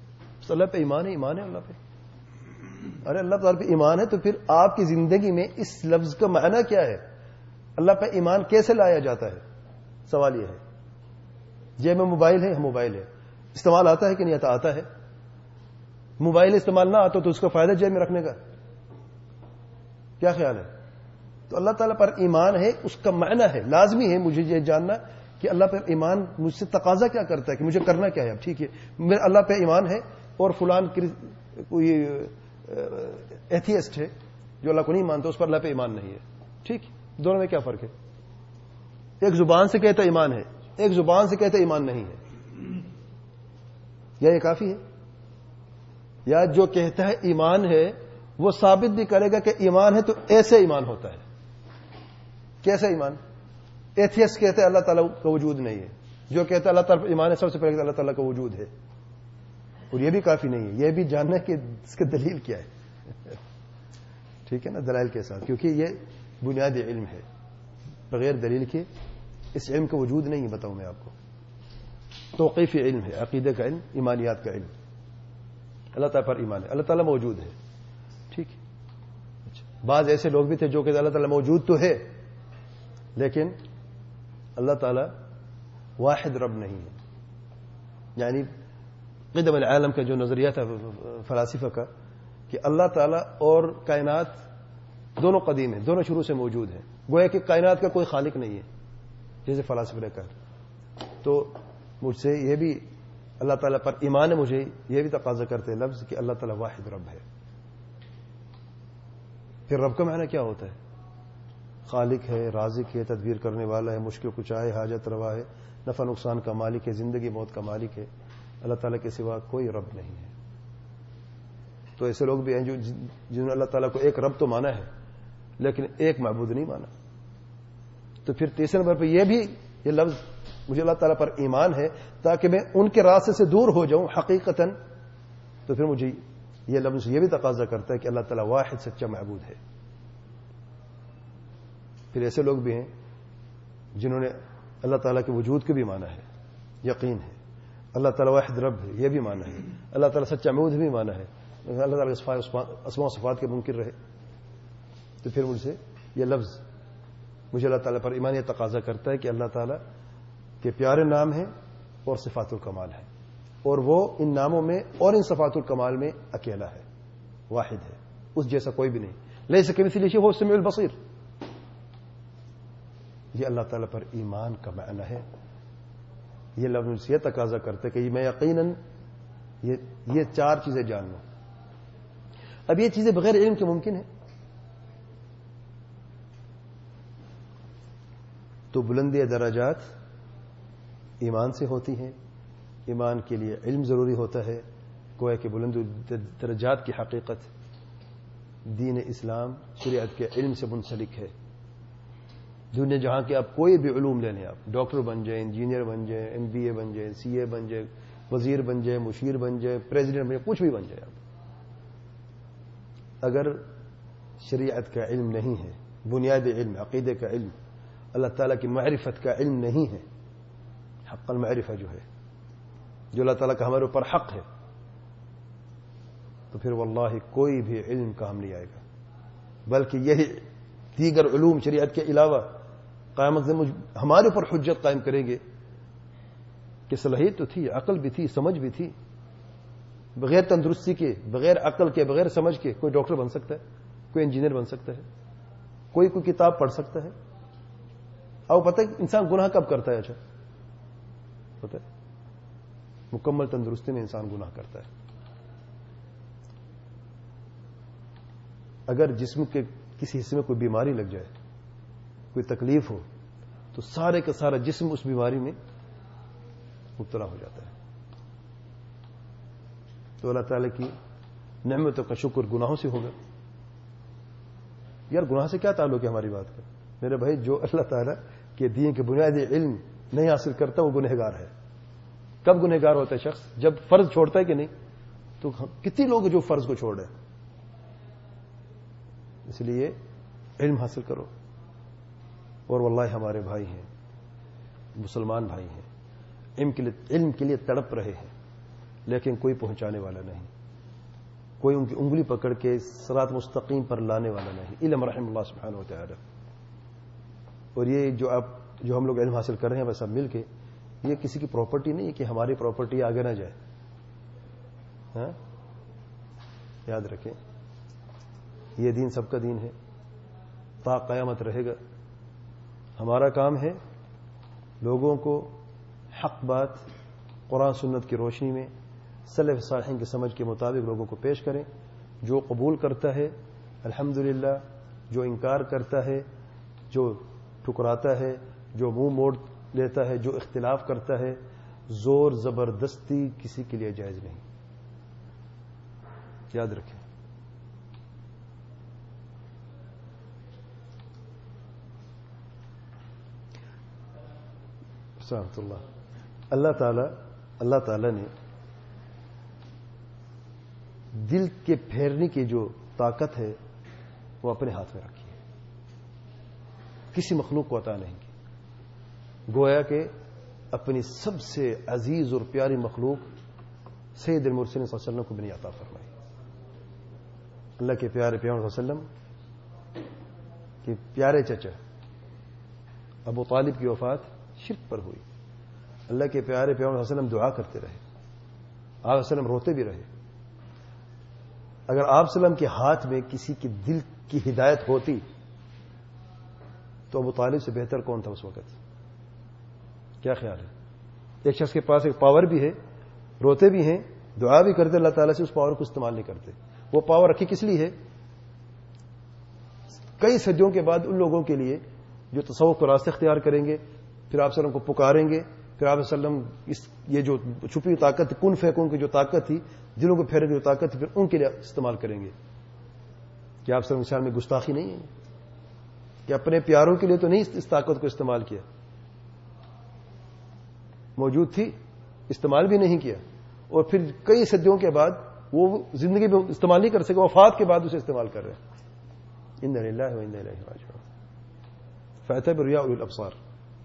اللہ پہ ایمان ہے، ایمان ہے اللہ پہ. ارے اللہ تعالیٰ پہ ایمان ہے تو پھر آپ کی زندگی میں اس لفظ کا معنی کیا ہے؟ اللہ پہ ایمان کیسے لایا جاتا ہے؟ سوال یہ ہے. جیب میں موبائل ہے، موبائل ہے، استعمال آتا ہے کہ نہیں آتا؟ آتا ہے. موبائل استعمال نہ آتا تو اس کا فائدہ جیب میں رکھنے کا کیا خیال ہے؟ تو اللہ تعالیٰ پر ایمان ہے، اس کا معنی ہے، لازمی ہے مجھے یہ جاننا کہ اللہ پر ایمان مجھ سے تقاضا کیا کرتا ہے کہ مجھے کرنا کیا ہے. اب ٹھیک ہے، میرا اللہ پہ ایمان ہے اور فلان کوئی ایتھیسٹ ہے جو اللہ کو نہیں مانتا، اس پر اللہ پہ ایمان نہیں ہے. ٹھیک، دونوں میں کیا فرق ہے؟ ایک زبان سے کہتا ایمان ہے، ایک زبان سے کہتا ایمان نہیں ہے. یا یہ کافی ہے؟ یا جو کہتا ہے ایمان ہے وہ ثابت بھی کرے گا کہ ایمان ہے تو ایسے ایمان ہوتا ہے. کیسا ایمان؟ ایتھیسٹ کہتے ہیں اللہ تعالیٰ کا وجود نہیں ہے، جو کہتا ہے اللہ تعالیٰ ایمان ہے سب سے پہلے اللہ تعالیٰ کا وجود ہے. اور یہ بھی کافی نہیں ہے، یہ بھی جاننا کہ اس کا دلیل کیا ہے. ٹھیک ہے نا، دلائل کے ساتھ، کیونکہ یہ بنیادی علم ہے. بغیر دلیل کے اس علم کا وجود نہیں ہے. بتاؤں میں آپ کو، توقیفی علم ہے، عقیدے کا علم، ایمانیات کا علم. اللہ تعالیٰ پر ایمان ہے، اللہ تعالیٰ موجود ہے. ٹھیک ہے. بعض ایسے لوگ بھی تھے جو کہ اللہ تعالیٰ موجود تو ہے لیکن اللہ تعالیٰ واحد رب نہیں ہے. یعنی قدم العالم کا جو نظریہ تھا فلاسفہ کا کہ اللہ تعالیٰ اور کائنات دونوں قدیم ہیں، دونوں شروع سے موجود ہیں، گویا کہ کائنات کا کوئی خالق نہیں ہے جیسے فلاسفہ نے کہا. تو مجھ سے یہ بھی اللہ تعالیٰ پر ایمان ہے، مجھے یہ بھی تقاضا کرتے لفظ کہ اللہ تعالیٰ واحد رب ہے. پھر رب کا معنی کیا ہوتا ہے؟ خالق ہے، رازق ہے، تدبیر کرنے والا ہے، مشکل کشا ہے، حاجت روا ہے، نفع نقصان کا مالک ہے، زندگی موت کا مالک ہے. اللہ تعالیٰ کے سوا کوئی رب نہیں ہے. تو ایسے لوگ بھی ہیں جو جنہوں نے اللہ تعالیٰ کو ایک رب تو مانا ہے لیکن ایک معبود نہیں مانا. تو پھر تیسرے نمبر پہ یہ بھی یہ لفظ مجھے اللہ تعالیٰ پر ایمان ہے تاکہ میں ان کے راستے سے دور ہو جاؤں حقیقتاً. تو پھر مجھے یہ لفظ یہ بھی تقاضا کرتا ہے کہ اللہ تعالیٰ واحد سچا معبود ہے. پھر ایسے لوگ بھی ہیں جنہوں نے اللہ تعالیٰ کے وجود کو بھی مانا ہے، یقین ہے. اللہ تعالیٰ واحد رب ہے یہ بھی مانا ہے. اللہ تعالیٰ سچا معبود بھی مانا ہے. اللہ تعالیٰ کے اسماء و صفات کے منکر رہے. تو پھر مجھ سے یہ لفظ مجھے اللہ تعالیٰ پر ایمان یہ تقاضا کرتا ہے کہ اللہ تعالیٰ کے پیارے نام ہیں اور صفات الکمال ہے، اور وہ ان ناموں میں اور ان صفات الکمال میں اکیلا ہے، واحد ہے، اس جیسا کوئی بھی نہیں. لیس کمثلہ شیء وهو السمیع البصیر. یہ اللہ تعالیٰ پر ایمان کا معنی ہے. یہ لفظ یہ تقاضا کرتے کہ میں یقیناً یہ یہ چار چیزیں جان لوں. اب یہ چیزیں بغیر علم کے ممکن ہیں؟ تو بلندی درجات ایمان سے ہوتی ہیں. ایمان کے لیے علم ضروری ہوتا ہے. گویا کہ بلند درجات کی حقیقت دین اسلام شریعت کے علم سے منسلک ہے. دنیا جہاں کے آپ کوئی بھی علوم لے لیں، آپ ڈاکٹر بن جائیں، انجینئر بن جائیں، ایم بی اے بن جائیں، سی اے بن جائیں، وزیر بن جائیں، مشیر بن جائیں، پریزیڈنٹ بن جائیں، کچھ بھی بن جائیں آپ، اگر شریعت کا علم نہیں ہے، بنیادی علم، عقیدے کا علم، اللہ تعالیٰ کی معرفت کا علم نہیں ہے، حق المعرفہ جو ہے، جو اللہ تعالیٰ کا ہمارے اوپر حق ہے، تو پھر واللہ کوئی بھی علم کام نہیں آئے گا. بلکہ یہی دیگر علوم شریعت کے علاوہ قیامت میں ہمارے اوپر حجت قائم کریں گے کہ صلاحیت تو تھی، عقل بھی تھی، سمجھ بھی تھی. بغیر تندرستی کے، بغیر عقل کے، بغیر سمجھ کے کوئی ڈاکٹر بن سکتا ہے، کوئی انجینئر بن سکتا ہے، کوئی کوئی کتاب پڑھ سکتا ہے. اب پتہ ہے انسان گناہ کب کرتا ہے؟ اچھا پتہ ہے مکمل تندرستی میں انسان گناہ کرتا ہے. اگر جسم کے کسی حصے میں کوئی بیماری لگ جائے، کوئی تکلیف ہو، تو سارے کا سارا جسم اس بیماری میں مبتلا ہو جاتا ہے. تو اللہ تعالیٰ کی نعمتوں کا شکر گناہوں سے ہوگا. یار گناہ سے کیا تعلق ہے ہماری بات کا؟ میرے بھائی جو اللہ تعالیٰ کے دین کے بنیادی علم نہیں حاصل کرتا وہ گنہگار ہے. کب گنہگار ہوتا ہے شخص؟ جب فرض چھوڑتا ہے کہ نہیں. تو کتنے لوگ جو فرض کو چھوڑ رہے ہیں. اس لیے علم حاصل کرو. اور واللہ ہمارے بھائی ہیں، مسلمان بھائی ہیں، علم کے لیے علم کے لیے تڑپ رہے ہیں، لیکن کوئی پہنچانے والا نہیں، کوئی ان کی انگلی پکڑ کے صراط مستقیم پر لانے والا نہیں، الا من رحم اللہ سبحانہ و تعالی۔ اور یہ جو آپ جو ہم لوگ علم حاصل کر رہے ہیں بس اب مل کے، یہ کسی کی پراپرٹی نہیں ہے کہ ہماری پراپرٹی آگے نہ جائے، ہاں یاد رکھیں یہ دین سب کا دین ہے، تا قیامت رہے گا۔ ہمارا کام ہے لوگوں کو حق بات قرآن سنت کی روشنی میں سلف صالحین کی سمجھ کے مطابق لوگوں کو پیش کریں۔ جو قبول کرتا ہے الحمدللہ، جو انکار کرتا ہے، جو ٹھکراتا ہے، جو منہ موڑ لیتا ہے، جو اختلاف کرتا ہے، زور زبردستی کسی کے لیے جائز نہیں، یاد رکھیں۔ رحمۃ اللہ اللہ تعالی اللہ تعالی نے دل کے پھیرنے کی جو طاقت ہے وہ اپنے ہاتھ میں رکھی ہے، کسی مخلوق کو عطا نہیں کی۔ گویا کہ اپنی سب سے عزیز اور پیاری مخلوق سید المرسلین صلی اللہ علیہ وسلم کو بھی نہیں عطا فرمائی۔ اللہ کے پیارے پیغمبر صلی اللہ علیہ وسلم کے پیارے چچا ابو طالب کی وفات شرک پر ہوئی۔ اللہ کے پیارے پیغمبر صلی اللہ علیہ وسلم دعا کرتے رہے، آپ صلی اللہ علیہ وسلم روتے بھی رہے۔ اگر آپ صلی اللہ علیہ وسلم کے ہاتھ میں کسی کے دل کی ہدایت ہوتی تو ابو طالب سے بہتر کون تھا اس وقت؟ کیا خیال ہے؟ ایک شخص کے پاس ایک پاور بھی ہے، روتے بھی ہیں، دعا بھی کرتے، اللہ تعالیٰ سے اس پاور کو استعمال نہیں کرتے۔ وہ پاور رکھی کس لیے ہے؟ کئی صدیوں کے بعد ان لوگوں کے لیے جو تصوف کو راستے اختیار کریں گے، پھر آپ صلی اللہ علیہ وسلم کو پکاریں گے، پھر آپ صلی اللہ علیہ وسلم اس یہ جو چھپی طاقت تھی، کن فیکون کی جو طاقت تھی، دلوں کو پھیرنے کی جو طاقت تھی، پھر ان کے لیے استعمال کریں گے۔ کیا آپ صلی اللہ علیہ وسلم میں گستاخی نہیں ہے کہ اپنے پیاروں کے لیے تو نہیں اس طاقت کو استعمال کیا؟ موجود تھی، استعمال بھی نہیں کیا، اور پھر کئی صدیوں کے بعد وہ زندگی میں استعمال نہیں کر سکے، وفات کے بعد اسے استعمال کر رہے ہیں۔ انا للہ و انا الیہ راجعون۔ فاعتبروا یا اولی الابصار،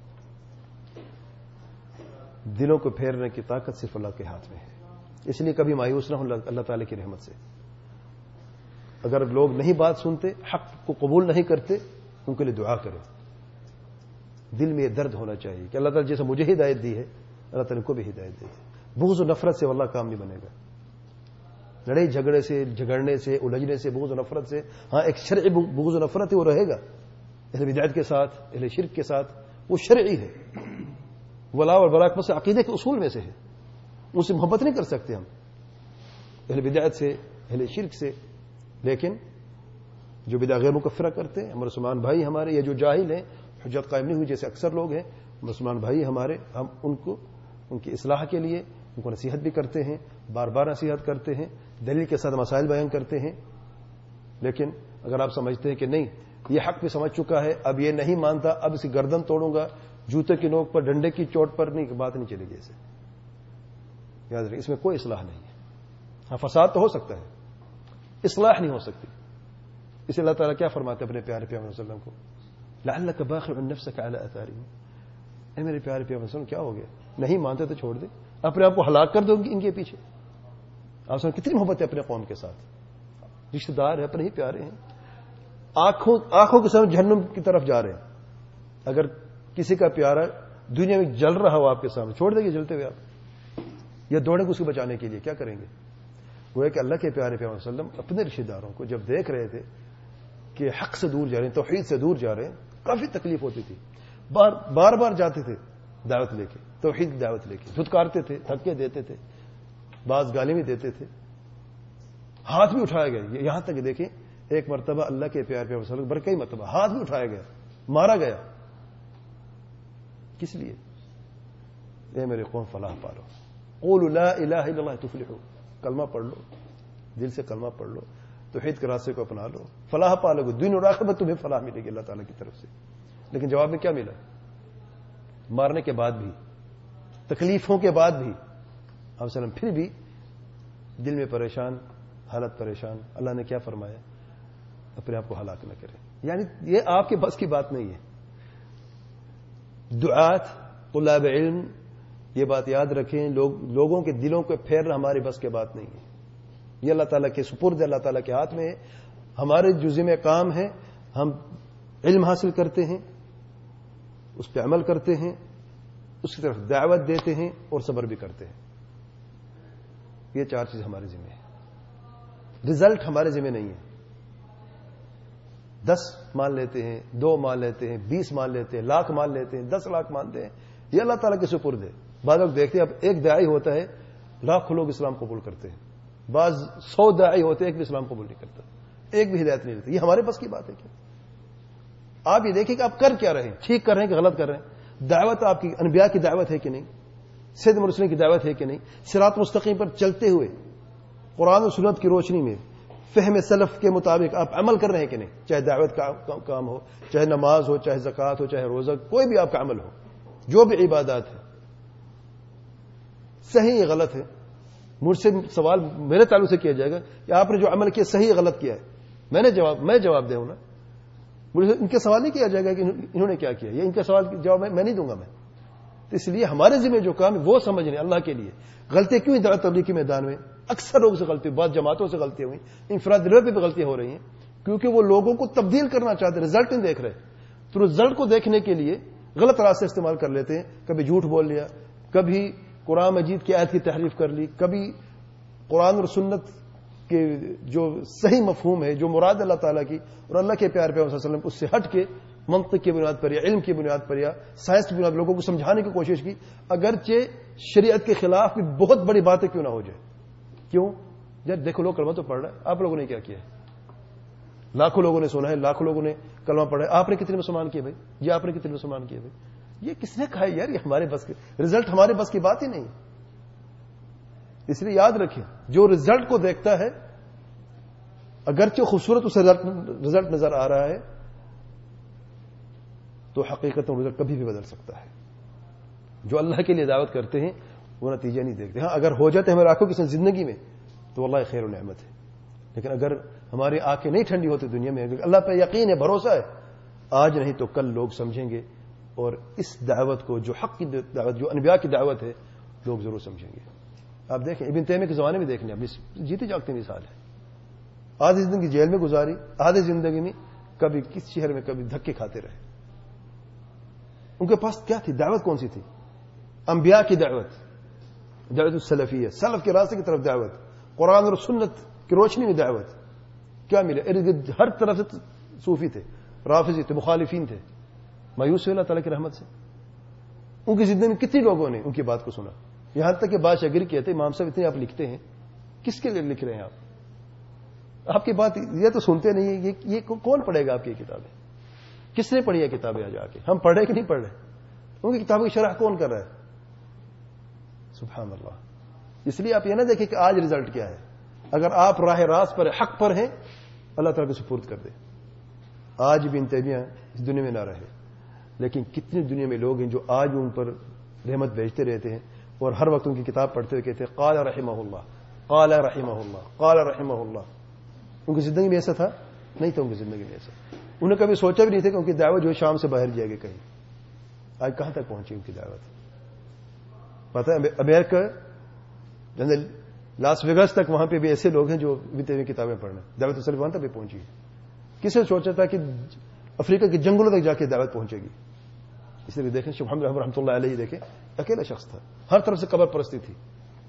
دلوں کو پھیرنے کی طاقت صرف اللہ کے ہاتھ میں ہے، اس لیے کبھی مایوس نہ ہو اللہ تعالی کی رحمت سے۔ اگر لوگ نہیں بات سنتے، حق کو قبول نہیں کرتے، ان کے لیے دعا کریں۔ دل میں یہ درد ہونا چاہیے کہ اللہ تعالی جیسے مجھے ہدایت دی ہے، اللہ تعالی کو بھی ہدایت دے دے۔ بغض و نفرت سے واللہ کام نہیں بنے گا، لڑائی جھگڑے سے، جھگڑنے سے، الجھنے سے، بغض و نفرت سے، ہاں ایک شرعی بغض و نفرت ہے وہ رہے گا، اہل بدعت کے ساتھ، اہل شرک کے ساتھ، وہ شرعی ہے، ولا اور براء سے عقیدے کے اصول میں سے ہے، ان سے محبت نہیں کر سکتے ہم اہل بدعت سے، اہل شرک سے۔ لیکن جو بدعت غیر مکفرہ کرتے ہیں، مسلمان بھائی ہمارے، یا جو جاہل ہیں، حجت قائم نہیں ہوئی جیسے اکثر لوگ ہیں، مسلمان بھائی ہمارے، ہم ان کو ان کی اصلاح کے لیے ان کو نصیحت بھی کرتے ہیں، بار بار نصیحت کرتے ہیں، دلیل کے ساتھ مسائل بیان کرتے ہیں۔ لیکن اگر آپ سمجھتے ہیں کہ نہیں یہ حق بھی سمجھ چکا ہے، اب یہ نہیں مانتا، اب اس کی گردن توڑوں گا، جوتے کی نوک پر، ڈنڈے کی چوٹ پر، نہیں، بات نہیں چلے گی اسے، یاد رکھیں، اس میں کوئی اصلاح نہیں ہے۔ ہاں فساد تو ہو سکتا ہے، اصلاح نہیں ہو سکتی۔ اس اللہ تعالیٰ کیا فرماتے اپنے پیارے پیغمبر صلی اللہ علیہ وسلم کو؟ لعلک باخع نفسک علی آثارہم، اے میرے پیارے پیغمبر صلی اللہ علیہ وسلم کیا ہو گیا؟ نہیں مانتے تو چھوڑ دے، اپنے آپ کو ہلاک کر دو ان کے پیچھے۔ آپ سے کتنی محبت ہے اپنے قوم کے ساتھ، رشتہ دار ہے، اپنے ہی پیارے ہیں، آنکھوں آنکھوں کے سامنے جہنم کی طرف جا رہے ہیں۔ اگر کسی کا پیارا دنیا میں جل رہا ہو آپ کے سامنے، چھوڑ دیں گے جلتے ہوئے آپ، یا دوڑیں گے اس کو بچانے کے لیے؟ کیا کریں گے؟ وہ ہے کہ اللہ کے پیارے پیغمبر صلی اللہ علیہ وسلم اپنے رشتہ داروں کو جب دیکھ رہے تھے کہ حق سے دور جا رہے ہیں، توحید سے دور جا رہے ہیں، کافی تکلیف ہوتی تھی، بار بار بار جاتے تھے دعوت لے کے، توحید کی دعوت لے کے، دھتکارتے تھے، دھکے دیتے تھے، بعض گالی بھی دیتے تھے، ہاتھ بھی اٹھایا گیا، یہاں تک دیکھیں ایک مرتبہ اللہ کے پیارے پیغمبر صلی اللہ علیہ وسلم بر کئی مرتبہ ہاتھ بھی اٹھایا گیا، مارا گیا۔ کس لیے؟ اے میرے قوم فلاح پالو، قولوا لا الہ الا اللہ تفلحوا، کلمہ پڑھ لو، دل سے کلمہ پڑھ لو، توحید کے راستے کو اپنا لو، فلاح پالو گے، دنیا اور آخرت میں تمہیں فلاح ملے گی اللہ تعالیٰ کی طرف سے۔ لیکن جواب میں کیا ملا؟ مارنے کے بعد بھی، تکلیفوں کے بعد بھی، آپ وسلم پھر بھی دل میں پریشان، حالت پریشان۔ اللہ نے کیا فرمایا؟ اپنے آپ کو ہلاک نہ کریں، یعنی یہ آپ کے بس کی بات نہیں ہے۔ دعات، طلاب علم یہ بات یاد رکھیں، لوگ لوگوں کے دلوں کو پھیرنا ہماری بس کی بات نہیں ہے، یہ اللہ تعالیٰ کے سپرد، اللہ تعالیٰ کے ہاتھ میں ہے. ہمارے جو ذمہ کام ہے، ہم علم حاصل کرتے ہیں، اس پہ عمل کرتے ہیں، اس کی طرف دعوت دیتے ہیں اور صبر بھی کرتے ہیں. یہ چار چیز ہمارے ذمہ ہے. رزلٹ ہمارے ذمہ نہیں ہے. دس مان لیتے ہیں، دو مان لیتے ہیں، بیس مان لیتے ہیں، لاکھ مان لیتے ہیں، دس لاکھ مانتے ہیں، یہ اللہ تعالیٰ کے سپرد ہے. بعض لوگ دیکھتے ہیں اب ایک داعی ہوتا ہے لاکھوں لوگ اسلام قبول کرتے ہیں، بعض سو داعی ہوتے ہیں ایک بھی اسلام قبول نہیں کرتا، ایک بھی ہدایت نہیں لیتے. یہ ہمارے بس کی بات ہے کیا؟ آپ یہ دیکھیں کہ آپ کر کیا رہے ہیں، ٹھیک کر رہے ہیں کہ غلط کر رہے ہیں. دعوت آپ کی انبیاء کی دعوت ہے کہ نہیں، سید مرسلین کی دعوت ہے کہ نہیں، صراط مستقیم پر چلتے ہوئے قرآن و سنت کی روشنی میں فہم سلف کے مطابق آپ عمل کر رہے ہیں کہ نہیں، چاہے دعوت کا کام ہو، چاہے نماز ہو، چاہے زکوٰۃ ہو، چاہے روزہ، کوئی بھی آپ کا عمل ہو، جو بھی عبادات ہے، صحیح یا غلط ہے. مجھ سے سوال میرے تعلق سے کیا جائے گا کہ آپ نے جو عمل کیا صحیح یا غلط کیا ہے، میں نے جواب میں جواب دوں نا. مجھے ان کے سوال نہیں کیا جائے گا کہ انہوں نے کیا کیا، یہ ان کا سوال جواب میں نہیں دوں گا میں. تو اس لیے ہمارے ذمہ جو کام ہے وہ سمجھنے اللہ کے لیے. غلطی کیوں دعوت تبلیغ کے میدان میں اکثر لوگوں سے غلطی، بعض جماعتوں سے غلطیاں ہوئی، انفراد لیول پہ بھی غلطیاں ہو رہی ہیں، کیونکہ وہ لوگوں کو تبدیل کرنا چاہتے ہیں، رزلٹ نہیں دیکھ رہے. تو رزلٹ کو دیکھنے کے لیے غلط راستے استعمال کر لیتے ہیں. کبھی جھوٹ بول لیا، کبھی قرآن مجید کی آیت کی تحریف کر لی، کبھی قرآن اور سنت کے جو صحیح مفہوم ہے، جو مراد اللہ تعالیٰ کی اور اللہ کے پیارے پیغمبر صلی اللہ علیہ وسلم، اس سے ہٹ کے منطق کی بنیاد پر یا علم کی بنیاد پر یا سائنس کی بنیاد پر لوگوں کو سمجھانے کی کوشش کی، اگرچہ شریعت کے خلاف بھی بہت بڑی باتیں کیوں نہ ہو جائے. کیوں؟ جب دیکھو لوگ کلمہ تو پڑھ رہا ہے، آپ لوگوں نے کیا کیا ہے؟ لاکھوں لوگوں نے سنا ہے، لاکھوں لوگوں نے کلمہ پڑھا ہے، آپ نے کتنے مسلمان کیے بھائی؟ یہ آپ نے کتنے مسلمان کیے بھائی؟ یہ کس نے کہا ہے یار؟ یہ ہمارے بس کے رزلٹ ہمارے بس کی بات ہی نہیں. اس لیے یاد رکھیں، جو رزلٹ کو دیکھتا ہے اگرچہ خوبصورت اسے رزلٹ نظر آ رہا ہے تو حقیقت میں رزلٹ کبھی بھی بدل سکتا ہے. جو اللہ کے لیے دعوت کرتے ہیں وہ نتیجہ نہیں دیکھتے. ہاں اگر ہو جاتے ہمارے آنکھوں کی زندگی میں تو واللہ خیر و نعمت ہے، لیکن اگر ہماری آنکھیں نہیں ٹھنڈی ہوتی دنیا میں، اگر اللہ پہ یقین ہے، بھروسہ ہے، آج نہیں تو کل لوگ سمجھیں گے، اور اس دعوت کو جو حق کی دعوت، جو انبیاء کی دعوت ہے، لوگ ضرور سمجھیں گے. آپ دیکھیں ابن تیمیہ کے زمانے میں دیکھ لیں، اپنی جیتی جاگتی مثال ہے. آدھی زندگی جیل میں گزاری، آدھی زندگی میں کبھی کس شہر میں کبھی دھکے کھاتے رہے. ان کے پاس کیا تھی؟ دعوت کون سی تھی؟ انبیاء کی دعوت، دعوت السلفیہ، سلف کے راستے کی طرف دعوت، قرآن اور سنت کی روشنی میں دعوت. کیا ملا؟ ارد گرد ہر طرف سے صوفی تھے، رافضی تھے، مخالفین تھے. مایوس ہوئے اللہ تعالیٰ کی رحمت سے. ان کی زندگی میں کتنی لوگوں نے ان کی بات کو سنا، یہاں تک کہ بادشاہ گر کہتے امام صاحب اتنے آپ لکھتے ہیں، کس کے لیے لکھ رہے ہیں آپ؟ آپ کی بات یہ تو سنتے نہیں ہیں. یہ یہ کون پڑھے گا آپ کی کتابیں؟ کس نے پڑھی ہے کتابیں آج آ کے؟ ہم پڑھے کہ نہیں پڑھ رہے؟ ان کی کتابوں کی شرح کون کر رہا ہے؟ سبحان اللہ. اس لیے آپ یہ نہ دیکھیں کہ آج رزلٹ کیا ہے. اگر آپ راہ راست پر حق پر ہیں، اللہ تعالیٰ کو سپرد کر دیں. آج بھی ابن تیمیہ اس دنیا میں نہ رہے، لیکن کتنی دنیا میں لوگ ہیں جو آج ان پر رحمت بھیجتے رہتے ہیں اور ہر وقت ان کی کتاب پڑھتے ہوئے کہتے ہیں قال رحمہ اللہ، قال رحمہ اللہ، قال رحمہ اللہ. ان کی زندگی میں ایسا تھا؟ نہیں تھا ان کی زندگی میں ایسا. انہیں کبھی سوچا بھی نہیں تھا کہ ان کی دعوت جو ہے شام سے باہر جائے گی کہیں. آج کہاں تک پہنچی ان کی دعوت؟ پتہ ہے امریکہ لاس ویگس تک وہاں پہ بھی ایسے لوگ ہیں جو ابن تیمیہ کتابیں پڑھنا، دعوت السلف وہاں تک بھی پہنچی. کس نے سوچا تھا کہ افریقہ کے جنگلوں تک جا کے دعوت پہنچے گی؟ اس لیے دیکھیں شیخ محمد رحمۃ اللہ علیہ دیکھیں، اکیلا شخص تھا، ہر طرف سے قبر پرستی تھی.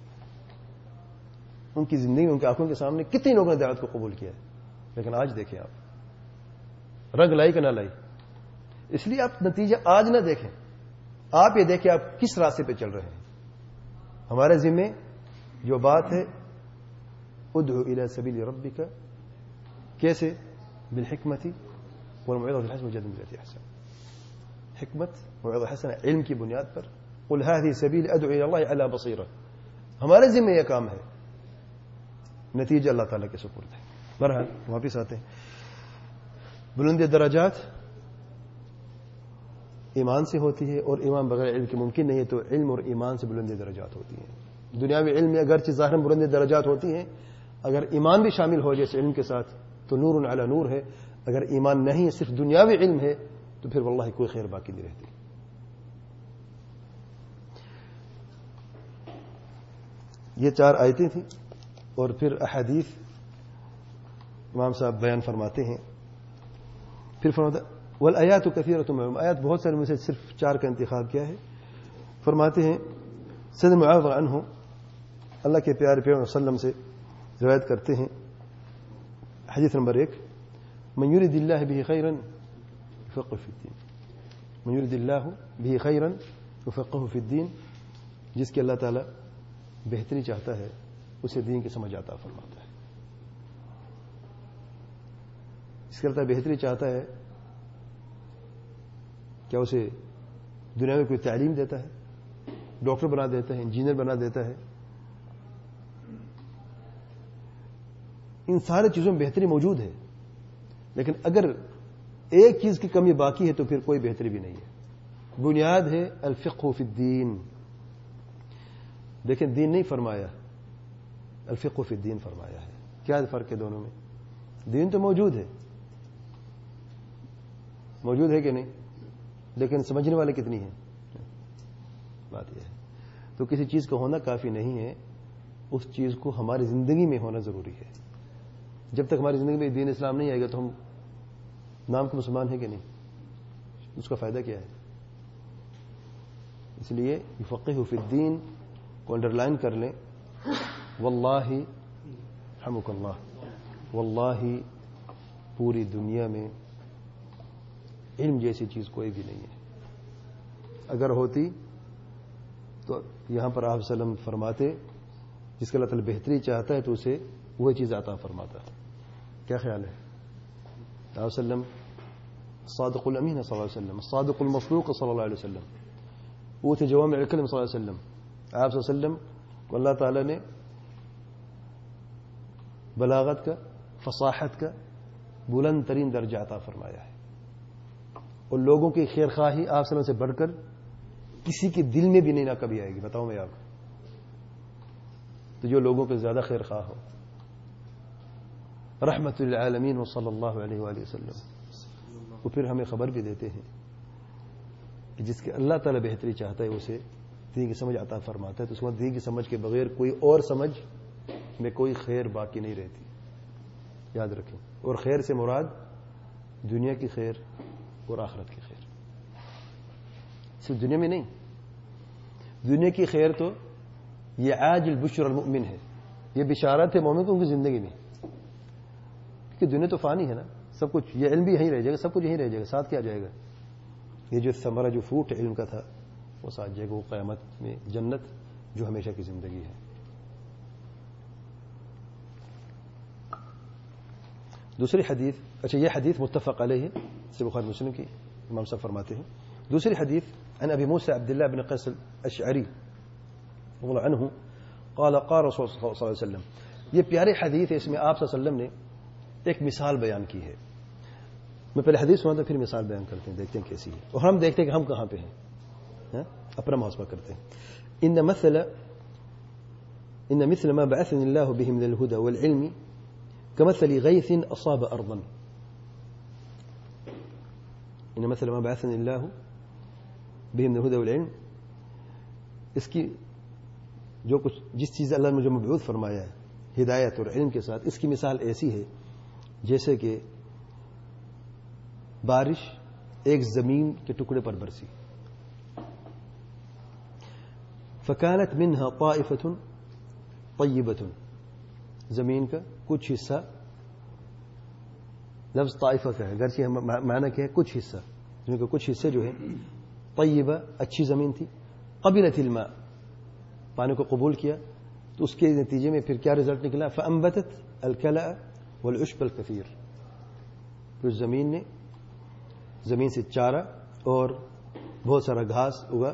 ان کی زندگی میں ان کی آنکھوں کے سامنے کتنے لوگوں نے دعوت کو قبول کیا ہے. لیکن آج دیکھیں آپ، رنگ لائی کہ نہ لائی. اس لیے آپ نتیجہ آج نہ دیکھیں، آپ یہ دیکھیں آپ کس راستے پہ چل رہے ہیں. ہمارے ذمہ جو بات ہے ادعو الی سبیل ربک، کیسے؟ بالحکمت والموعظۃ الحسنہ وجادلہم بالتی ہی احسن. حکمت موعظہ حسنہ علم کی بنیاد پر. قل هذه سبیل ادعو الی اللہ علی بصیرہ. ہمارے ذمہ یہ کام ہے، نتیجہ اللہ تعالیٰ کے سپرد ہے. بہرحال واپس آتے ہیں. بلند درجات ایمان سے ہوتی ہے، اور ایمان بغیر علم کے ممکن نہیں ہے. تو علم اور ایمان سے بلند درجات ہوتی ہیں. دنیاوی علم میں اگرچہ ظاہر بلند درجات ہوتی ہیں، اگر ایمان بھی شامل ہو جیسے علم کے ساتھ تو نور علی نور ہے. اگر ایمان نہیں ہے، صرف دنیاوی علم ہے، تو پھر واللہ کوئی خیر باقی نہیں رہتی. یہ چار آیتیں تھیں اور پھر احادیث امام صاحب بیان فرماتے ہیں. پھر فرماتا والآیات کثیرۃ معلوم، آیات بہت سارے میں سے صرف چار کا انتخاب کیا ہے. فرماتے ہیں سیدنا معاذ عنہ اللہ کے پیارے پیغمبر صلی اللہ علیہ وسلم سے روایت کرتے ہیں، حدیث نمبر ایک، من یرید اللہ بہ خیرا یفقہ فی الدین، من یرید اللہ بہ خیرا یفقہ فی الدین، جس کے اللہ تعالی بہتری چاہتا ہے اسے دین کی سمجھ عطا فرماتا ہے. جس کے اللہ تعالی بہتری چاہتا ہے کیا اسے دنیا میں کوئی تعلیم دیتا ہے، ڈاکٹر بنا دیتا ہے، انجینئر بنا دیتا ہے. ان سارے چیزوں میں بہتری موجود ہے، لیکن اگر ایک چیز کی کمی باقی ہے تو پھر کوئی بہتری بھی نہیں ہے. بنیاد ہے الفقہ فی الدین. دیکھیں دین نہیں فرمایا، الفقہ فی الدین فرمایا ہے. کیا فرق ہے دونوں میں؟ دین تو موجود ہے، موجود ہے کہ نہیں، لیکن سمجھنے والے کتنی ہیں، بات یہ ہے. تو کسی چیز کا ہونا کافی نہیں ہے، اس چیز کو ہماری زندگی میں ہونا ضروری ہے. جب تک ہماری زندگی میں دین اسلام نہیں آئے گا تو ہم نام کے مسلمان ہیں کہ نہیں، اس کا فائدہ کیا ہے؟ اس لیے یفقہ فی الدین کو انڈر لائن کر لیں. واللہ رحمک اللہ، واللہ پوری دنیا میں علم جیسی چیز کوئی بھی نہیں ہے. اگر ہوتی تو یہاں پر آپ وسلم فرماتے جس کا اللہ تعالی بہتری چاہتا ہے تو اسے وہی چیز عطا فرماتا. کیا خیال ہے؟ آپ وسلم صادق الامین صلی اللہ علیہ وسلم، صادق المصدوق صلی اللہ علیہ وسلم، وہ تھے جوامع الکلم صلی اللہ علیہ وسلم. آپ صلی اللہ علیہ وسلم کو اللہ تعالی نے بلاغت کا، فصاحت کا بلند ترین درجہ عطا فرمایا ہے، اور لوگوں کی خیر خواہی آپ صلی اللہ علیہ وسلم سے بڑھ کر کسی کے دل میں بھی نہیں نہ کبھی آئے گی. بتاؤں میں آپ کو، تو جو لوگوں کے زیادہ خیر خواہ ہو، رحمت للعالمین صلی اللہ علیہ وآلہ وسلم، وہ پھر ہمیں خبر بھی دیتے ہیں کہ جس کے اللہ تعالی بہتری چاہتا ہے اسے دین کی سمجھ عطا فرماتا ہے. تو اس وقت دین کی سمجھ کے بغیر کوئی اور سمجھ میں کوئی خیر باقی نہیں رہتی، یاد رکھیں. اور خیر سے مراد دنیا کی خیر اور آخرت کی خیر، صرف دنیا میں نہیں. دنیا کی خیر تو یہ عاجل بشر المؤمن ہے، یہ بشارت ہے مومن کو ان کی زندگی میں، کیونکہ دنیا تو فانی ہے نا، سب کچھ، یہ علم بھی یہیں رہ جائے گا، سب کچھ یہیں رہ جائے گا، ساتھ کیا جائے گا؟ یہ جو ثمرہ، جو فروٹ علم کا تھا وہ ساتھ جائے گا، وہ قیامت میں جنت جو ہمیشہ کی زندگی ہے. دوسری حدیث، اچھا یہ حدیث متفق علیہ ہے، سے بخاری مسلم کی، امام صاحب فرماتے ہیں. دوسری حدیث عن ابی موسى عبد الله بن قیس الاشعری رضی اللہ عنہ قال قال رسول اللہ صلی اللہ علیہ وسلم. یہ پیاری حدیث ہے، اس میں آپ صلی اللہ علیہ وسلم نے ایک مثال بیان کی ہے. میں پہلے حدیث سناتا پھر مثال بیان کرتے ہیں، دیکھتے ہیں کیسی ہے، اور ہم دیکھتے ہیں کہ ہم کہاں پہ ہیں، اپنا محاسبہ کرتے ہیں. ان مثل ان مثل ما بعثني الله به من الهدى والعلم كمثل غيث اصاب ارضا. ان مثل ما بعثني الله به من الهدى والعلم، اس کی جو کچھ جس چیز اللہ نے مجھے مبعوث فرمایا ہے ہدایت اور علم کے ساتھ، اس کی مثال ایسی ہے جیسے کہ بارش ایک زمین کے ٹکڑے پر برسی. فكانت منها طائفة طيبة، زمین کا کچھ حصہ، لفظ طائفہ کا ہے گرچہ معنی کیا ہے، کچھ حصہ، جن کے کچھ حصے جو ہیں طیبہ، اچھی زمین تھی. قبلت الماء، پانی کو قبول کیا، تو اس کے نتیجے میں پھر کیا رزلٹ نکلا؟ فانبتت الکلأ والعشب الكثير، پھر زمین نے زمین سے چارہ اور بہت سارا گھاس اگا.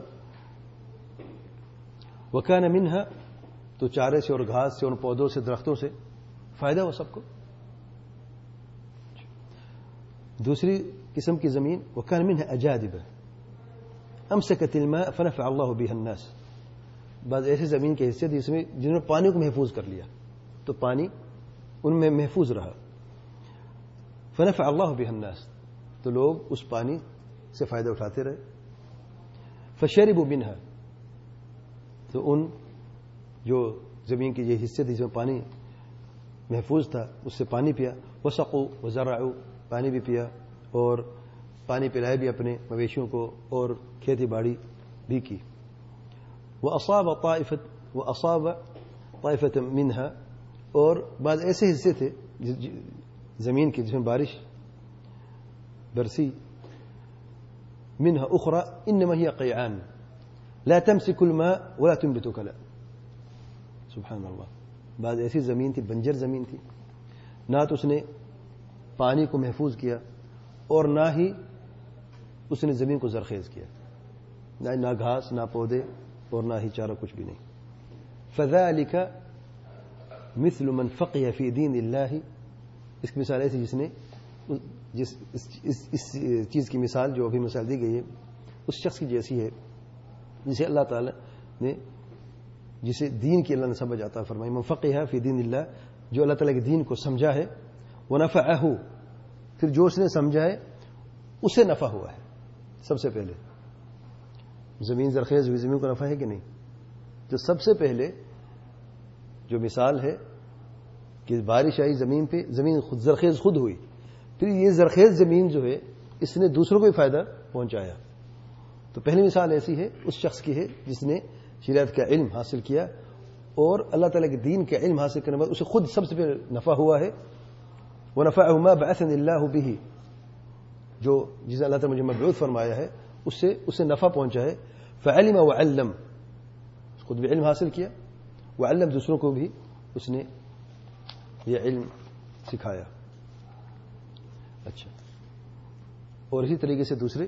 وكان منها، تو چارے سے اور گھاس سے، ان پودوں سے، درختوں سے فائدہ ہو سب کو. دوسری قسم کی زمین وكان منها اجادب امسكت الماء فنفع الله بها الناس، بعض ایسی زمین کے حصے تھے جس میں جنہوں نے پانی کو محفوظ کر لیا، تو پانی ان میں محفوظ رہا. فنفع الله بها الناس، تو لوگ اس پانی سے فائدہ اٹھاتے رہے. فشربوا منها، تو ان جو زمین کے یہ حصے تھے جس میں پانی محفوظ تھا اس سے پانی پیا. وسقوا وزرعوا پانی بھی پیا اور پانی پلائے بھی اپنے مویشیوں کو اور کھیتی باڑی بھی کی. وأصاب طائفة وأصاب طائفة منها اور بعض ایسے حصے تھے زمین کے جس میں بارش برسی. منها أخرى إنما هي قيعان لا تمسك الماء ولا تنبت كلا. سبحان اللہ. بعض ایسی زمین تھی بنجر زمین تھی نہ تو اس نے پانی کو محفوظ کیا اور نہ ہی اس نے زمین کو زرخیز کیا. نہ گھاس نہ پودے اور نہ ہی چارہ کچھ بھی نہیں. فذلك مثل من فقه في دین اللہ. اس کی مثال ایسی جس نے جس اس, اس, اس چیز کی مثال جو ابھی مثال دی گئی ہے اس شخص کی جیسی ہے جسے اللہ تعالی نے جسے دین کی اللہ نے سمجھ عطا فرمائی. من فقه فی دین اللہ جو اللہ تعالی کے دین کو سمجھا ہے. ونفعه پھر جو اس نے سمجھا ہے اسے نفع ہوا ہے. سب سے پہلے زمین زرخیز ہوئی زمین کو نفع ہے کہ نہیں؟ تو سب سے پہلے جو مثال ہے کہ بارش آئی زمین پہ زمین خود زرخیز خود ہوئی. پھر یہ زرخیز زمین جو ہے اس نے دوسروں کو بھی فائدہ پہنچایا. تو پہلی مثال ایسی ہے اس شخص کی ہے جس نے شریعت کا علم حاصل کیا اور اللہ تعالیٰ کے دین کا علم حاصل کرنے کے بعد اسے خود سب سے پہلے نفع ہوا ہے. وَنَفَعَهُ مَا بَعَثَنِ اللَّهُ بِهِ جو جسے اللہ تعالیٰ مجھے مبعوث فرمایا ہے اس سے اسے نفع پہنچا ہے. فعلم وعلم خود بھی علم حاصل کیا وعلم دوسروں کو بھی اس نے یہ علم سکھایا. اچھا اور اسی طریقے سے دوسرے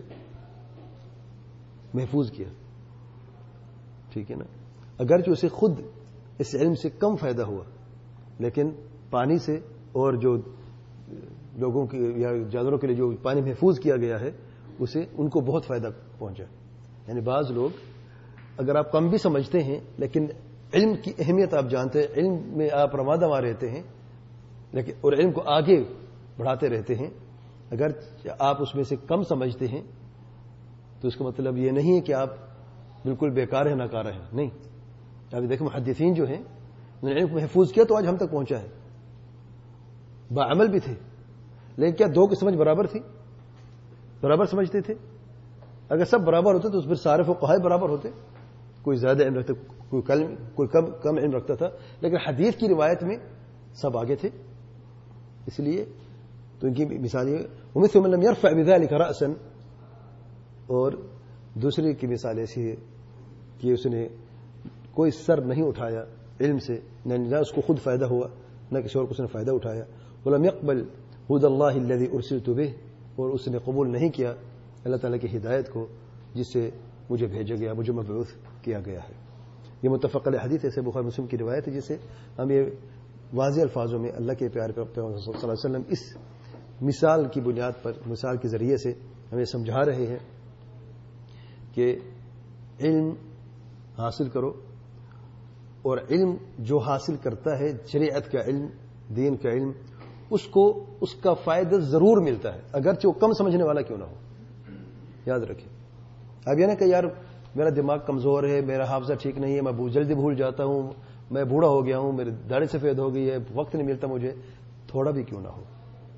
محفوظ کیا. ٹھیک ہے نا. اگرچہ اسے خود اس علم سے کم فائدہ ہوا لیکن پانی سے اور جو لوگوں کے یا جانوروں کے لیے جو پانی محفوظ کیا گیا ہے اسے ان کو بہت فائدہ پہنچا. یعنی بعض لوگ اگر آپ کم بھی سمجھتے ہیں لیکن علم کی اہمیت آپ جانتے ہیں علم میں آپ رماداں رہتے ہیں لیکن اور علم کو آگے بڑھاتے رہتے ہیں. اگر آپ اس میں سے کم سمجھتے ہیں تو اس کا مطلب یہ نہیں ہے کہ آپ بالکل بیکار ہیں ناکارہ ہیں. نہیں. ابھی دیکھیں محدثین جو ہیں انہوں نے علم کو محفوظ کیا تو آج ہم تک پہنچا ہے. باعمل بھی تھے لیکن کیا دو کی سمجھ برابر تھی؟ برابر سمجھتے تھے. اگر سب برابر ہوتے تو اس پر سارے فقہاء برابر ہوتے. کوئی زیادہ علم رکھتا کوئی کم کوئی کم کم علم رکھتا تھا لیکن حدیث کی روایت میں سب آگے تھے. اس لیے تو ان کی مثال یہ ومثل من لم يرفع بذلك رأسا اور دوسری کی مثال ایسی ہے کہ اس نے کوئی سر نہیں اٹھایا علم سے نہ اس کو خود فائدہ ہوا نہ کسی اور کو اس نے فائدہ اٹھایا. ولم يقبل هدى الله الذي ارسلت به اور اس نے قبول نہیں کیا اللہ تعالیٰ کی ہدایت کو جس سے مجھے بھیجا گیا مجھے مبعوث کیا گیا ہے. یہ متفق علیہ حدیث ایسے بخاری مسلم کی روایت ہے جسے ہم یہ واضح الفاظوں میں اللہ کے پیارے پیغمبر صلی اللہ علیہ وسلم اس مثال کی بنیاد پر مثال کے ذریعے سے ہمیں سمجھا رہے ہیں کہ علم حاصل کرو اور علم جو حاصل کرتا ہے شریعت کا علم دین کا علم اس کو اس کا فائدہ ضرور ملتا ہے اگرچہ وہ کم سمجھنے والا کیوں نہ ہو. یاد رکھیں. اب یہ نا کہ یار میرا دماغ کمزور ہے میرا حافظہ ٹھیک نہیں ہے میں بہت جلدی بھول جاتا ہوں میں بوڑھا ہو گیا ہوں میری داڑھی سفید ہو گئی ہے وقت نہیں ملتا مجھے. تھوڑا بھی کیوں نہ ہو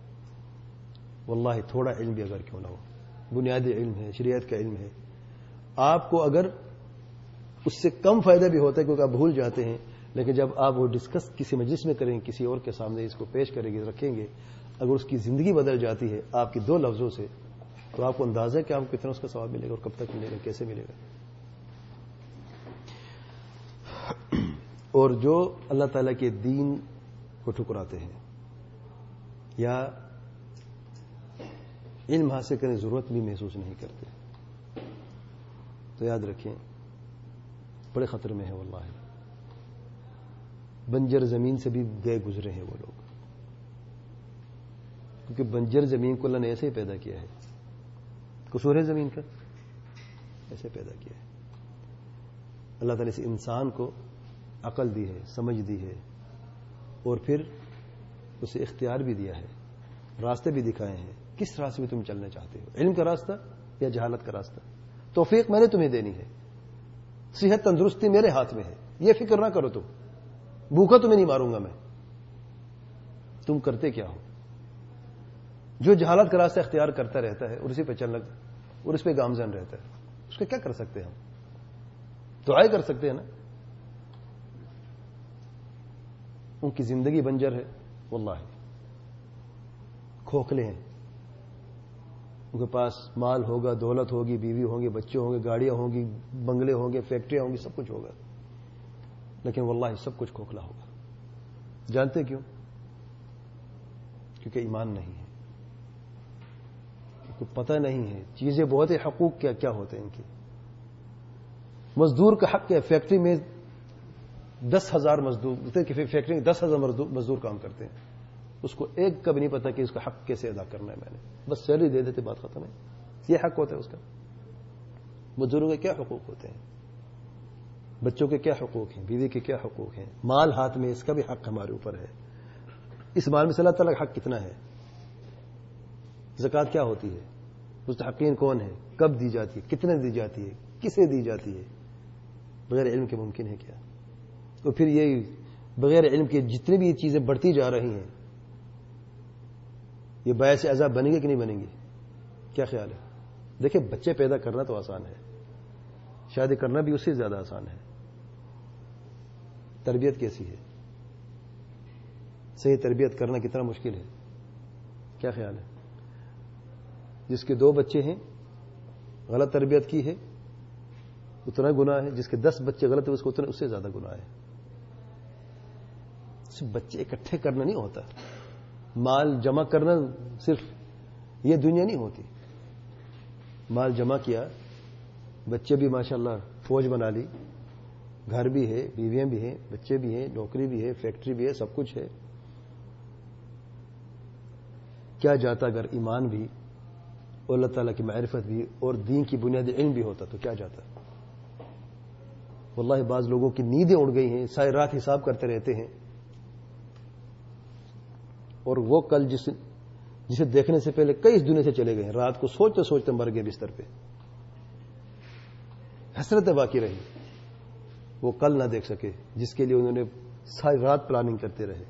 واللہ تھوڑا علم بھی اگر کیوں نہ ہو بنیادی علم ہے شریعت کا علم ہے آپ کو اگر اس سے کم فائدہ بھی ہوتا ہے کیونکہ آپ بھول جاتے ہیں لیکن جب آپ وہ ڈسکس کسی مجلس میں کریں کسی اور کے سامنے اس کو پیش کریں گے رکھیں گے اگر اس کی زندگی بدل جاتی ہے آپ کی دو لفظوں سے تو آپ کو اندازہ ہے کہ آپ کو کتنا اس کا ثواب ملے گا اور کب تک ملے گا کیسے ملے گا. اور جو اللہ تعالیٰ کے دین کو ٹھکراتے ہیں یا علم حاصل کرنے کی ضرورت بھی محسوس نہیں کرتے تو یاد رکھیں بڑے خطرے میں ہے واللہ. بنجر زمین سے بھی گئے گزرے ہیں وہ لوگ کیونکہ بنجر زمین کو اللہ نے ایسے ہی پیدا کیا ہے. قصور ہے زمین کا ایسے پیدا کیا ہے. اللہ تعالیٰ سے انسان کو عقل دی ہے سمجھ دی ہے اور پھر اسے اختیار بھی دیا ہے راستے بھی دکھائے ہیں. کس راستے میں تم چلنا چاہتے ہو علم کا راستہ یا جہالت کا راستہ. توفیق میں نے تمہیں دینی ہے صحت تندرستی میرے ہاتھ میں ہے یہ فکر نہ کرو تم بھوکا تمہیں نہیں ماروں گا میں. تم کرتے کیا ہو؟ جو جہالت کا راستہ اختیار کرتا رہتا ہے اور اسی پہ چل لگتا اور اس پہ گامزن رہتا ہے, اس کا کیا کر سکتے ہیں ہم؟ دعائیں کر سکتے ہیں نا. ان کی زندگی بنجر ہے, واللہ کھوکھلے ہیں. ان کے پاس مال ہوگا, دولت ہوگی, بیوی ہوں گے, بچے ہوں گے, گاڑیاں ہوں گی, بنگلے ہوں گے, فیکٹریاں ہوں گی, سب کچھ ہوگا, لیکن واللہ سب کچھ کھوکھلا ہوگا. جانتے کیوں؟ کیونکہ ایمان نہیں ہے, کیونکہ پتہ نہیں ہے چیزیں بہت ہی حقوق کیا کیا ہوتے ہیں ان کی. مزدور کا حق ہے, فیکٹری میں دس ہزار مزدور, فیکٹری میں دس ہزار مزدور کام کرتے ہیں, اس کو ایک کا بھی نہیں پتا کہ اس کا حق کیسے ادا کرنا ہے. میں نے بس سیلری دے دیتے, بات ختم ہے. یہ حق ہوتا ہے اس کا. مزدوروں کے کیا حقوق ہوتے ہیں, بچوں کے کیا حقوق ہیں, بیوی کے کیا حقوق ہیں, مال ہاتھ میں, اس کا بھی حق ہمارے اوپر ہے. اس مال میں سے اللہ تعالیٰ کا حق کتنا ہے, زکوٰۃ کیا ہوتی ہے, مستحقین کون ہے, کب دی جاتی ہے, کتنے دی جاتی ہے, کسے دی جاتی ہے, بغیر علم کے ممکن ہے کیا؟ تو پھر یہ بغیر علم کے جتنی بھی یہ چیزیں بڑھتی جا رہی ہیں, یہ باعث عذاب بنیں گے کہ نہیں بنیں گے؟ کیا خیال ہے؟ دیکھیں, بچے پیدا کرنا تو آسان ہے, شادی کرنا بھی اس سے زیادہ آسان ہے. تربیت کیسی ہے, صحیح تربیت کرنا کتنا مشکل ہے. کیا خیال ہے؟ جس کے دو بچے ہیں, غلط تربیت کی ہے, اتنا گناہ ہے. جس کے دس بچے غلط ہیں, اس کو اتنا اس سے زیادہ گناہ ہے. صرف بچے اکٹھے کرنا نہیں ہوتا, مال جمع کرنا صرف یہ دنیا نہیں ہوتی. مال جمع کیا, بچے بھی ماشاءاللہ فوج بنا لی, گھر بھی ہے, بیویاں بھی ہیں, بچے بھی ہیں, نوکری بھی ہے, فیکٹری بھی ہے, سب کچھ ہے. کیا جاتا اگر ایمان بھی اور اللہ تعالیٰ کی معرفت بھی اور دین کی بنیادی علم بھی ہوتا تو کیا جاتا؟ واللہ بعض لوگوں کی نیندیں اڑ گئی ہیں, ساری رات حساب کرتے رہتے ہیں, اور وہ کل جس جسے دیکھنے سے پہلے کئی اس دنیا سے چلے گئے ہیں, رات کو سوچتے سوچتے مر گئے بستر پہ, حسرتیں باقی رہی, وہ کل نہ دیکھ سکے جس کے لیے انہوں نے ساری رات پلاننگ کرتے رہے.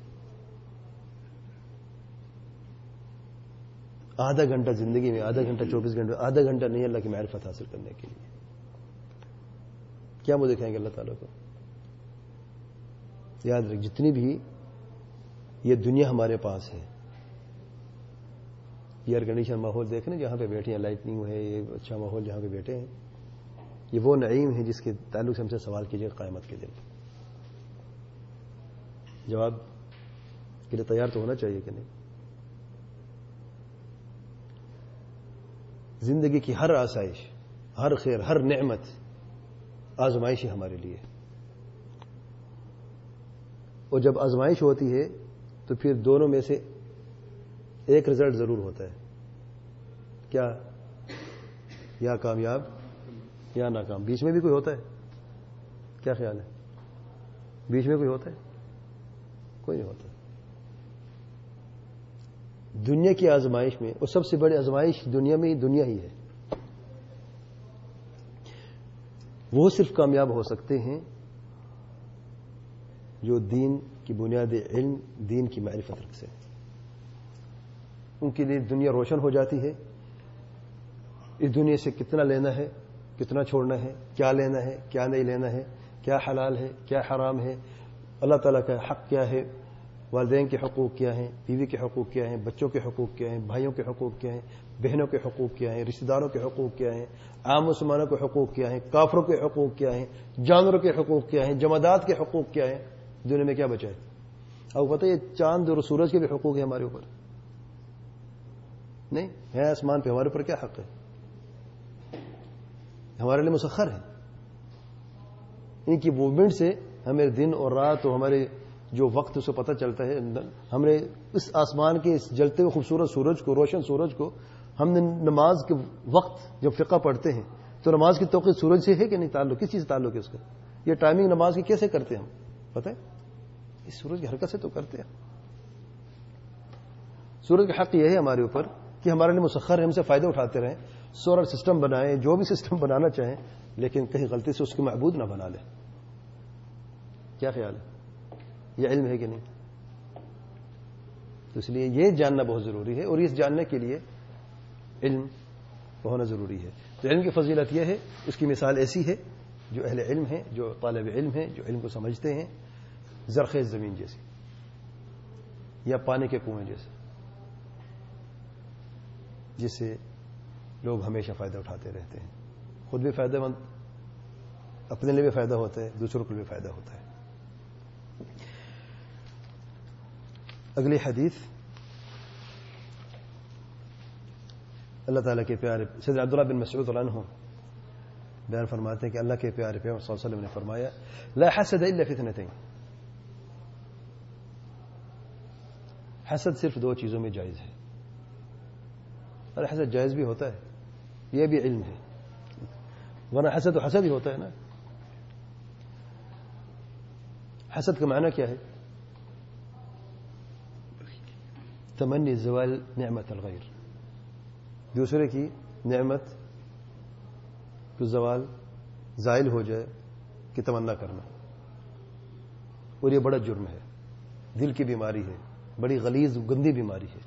آدھا گھنٹہ زندگی میں, آدھا گھنٹہ چوبیس گھنٹے, آدھا گھنٹہ نہیں اللہ کی معرفت حاصل کرنے کے لیے. کیا وہ دکھائیں گے اللہ تعالیٰ کو؟ یاد رکھ, جتنی بھی یہ دنیا ہمارے پاس ہے, ایئر کنڈیشن ماحول دیکھیں جہاں پہ بیٹھے ہیں, لائٹنگ ہے, یہ اچھا ماحول جہاں پہ بیٹھے ہیں, یہ وہ نعیم ہے جس کے تعلق سے ہم سے سوال کیجیے قیامت کے دن. جواب کے لیے تیار تو ہونا چاہیے کہ نہیں؟ زندگی کی ہر آسائش, ہر خیر, ہر نعمت آزمائش ہے ہمارے لیے, اور جب آزمائش ہوتی ہے تو پھر دونوں میں سے ایک رزلٹ ضرور ہوتا ہے. کیا؟ یا کامیاب یا ناکام. بیچ میں بھی کوئی ہوتا ہے؟ کیا خیال ہے؟ بیچ میں کوئی ہوتا ہے؟ کوئی نہیں ہوتا. دنیا کی آزمائش میں, اور سب سے بڑی آزمائش دنیا میں دنیا ہی ہے, وہ صرف کامیاب ہو سکتے ہیں جو دین کی بنیاد علم, دین کی معرفت رکھتے ہیں. ان کے لیے دنیا روشن ہو جاتی ہے. اس دنیا سے کتنا لینا ہے, کتنا چھوڑنا ہے, کیا لینا ہے, کیا نہیں لینا ہے, کیا حلال ہے, کیا حرام ہے, اللہ تعالیٰ کا حق کیا ہے, والدین کے حقوق کیا ہیں, بیوی کے حقوق کیا ہیں, بچوں کے حقوق کیا ہیں, بھائیوں کے حقوق کیا ہیں, بہنوں کے حقوق کیا ہیں, رشتہ داروں کے حقوق کیا ہیں, عام مسلمانوں کے حقوق کیا ہیں, کافروں کے حقوق کیا ہیں, جانوروں کے حقوق کیا ہیں, جمادات کے حقوق کیا ہیں. دنیا میں کیا بچا ہے؟ اب پتہ ہے چاند اور سورج کے بھی حقوق ہیں ہمارے اوپر, نہیں ہے؟ آسمان پہ ہمارے اوپر کیا حق ہے؟ ہمارے لیے مسخر ہے. ان کی موومنٹ سے ہمیں دن اور رات اور ہمارے جو وقت اسے پتہ چلتا ہے. ہم نے اس آسمان کے اس جلتے ہوئے خوبصورت سورج کو, روشن سورج کو, ہم نے نماز کے وقت جب فقہ پڑھتے ہیں تو نماز کی توقیت سورج سے ہے کہ نہیں تعلق؟ کس چیز سے تعلق ہے اس کا؟ یہ ٹائمنگ نماز کی کیسے کرتے ہیں ہم؟ پتہ ہے اس سورج کی حرکت سے تو کرتے ہیں. سورج کا حق یہ ہے ہمارے اوپر کہ ہمارے لیے مسخر ہے, ہم سے فائدہ اٹھاتے رہیں, سولر سسٹم بنائیں, جو بھی سسٹم بنانا چاہیں, لیکن کہیں غلطی سے اس کے معبود نہ بنا لیں. کیا خیال ہے؟ یہ علم ہے کہ نہیں؟ تو اس لیے یہ جاننا بہت ضروری ہے، اور اس جاننے کے لیے علم ہونا ضروری ہے. تو علم کی فضیلت یہ ہے، اس کی مثال ایسی ہے، جو اہل علم ہیں، جو طالب علم ہیں، جو علم کو سمجھتے ہیں، زرخیز زمین جیسی یا پانی کے کنویں جیسے، جس سے لوگ ہمیشہ فائدہ اٹھاتے رہتے ہیں. خود بھی فائدہ مند، اپنے لیے بھی فائدہ ہوتا ہے، دوسروں کو بھی فائدہ ہوتا ہے. اگلی حدیث اللہ تعالیٰ کے پیارے سیدنا عبداللہ بن مسعود رضی اللہ عنہ بیان فرماتے ہیں کہ اللہ کے پیارے پیغمبر صلی اللہ علیہ وسلم نے فرمایا لا حسد الا فی اثنتین، حسد صرف دو چیزوں میں جائز ہے. اور حسد جائز بھی ہوتا ہے، یہ بھی علم ہے، ورنہ حسد تو حسد ہی ہوتا ہے نا. حسد کا معنی کیا ہے؟ تمنی زوال نعمت الغیر، دوسرے کی نعمت کو زوال زائل ہو جائے کہ تمنا کرنا. اور یہ بڑا جرم ہے، دل کی بیماری ہے، بڑی غلیظ گندی بیماری ہے.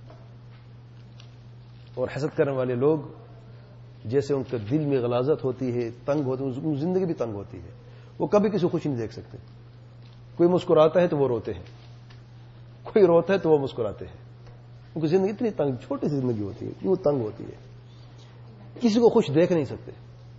اور حسد کرنے والے لوگ جیسے ان کے دل میں غلاظت ہوتی ہے، تنگ ہوتی ہے، ان زندگی بھی تنگ ہوتی ہے. وہ کبھی کسی کو خوش نہیں دیکھ سکتے. کوئی مسکراتا ہے تو وہ روتے ہیں، کوئی روتا ہے تو وہ مسکراتے ہیں. ان کی زندگی اتنی تنگ، چھوٹی سی زندگی ہوتی ہے، کیوں تنگ ہوتی ہے، کسی کو خوش دیکھ نہیں سکتے.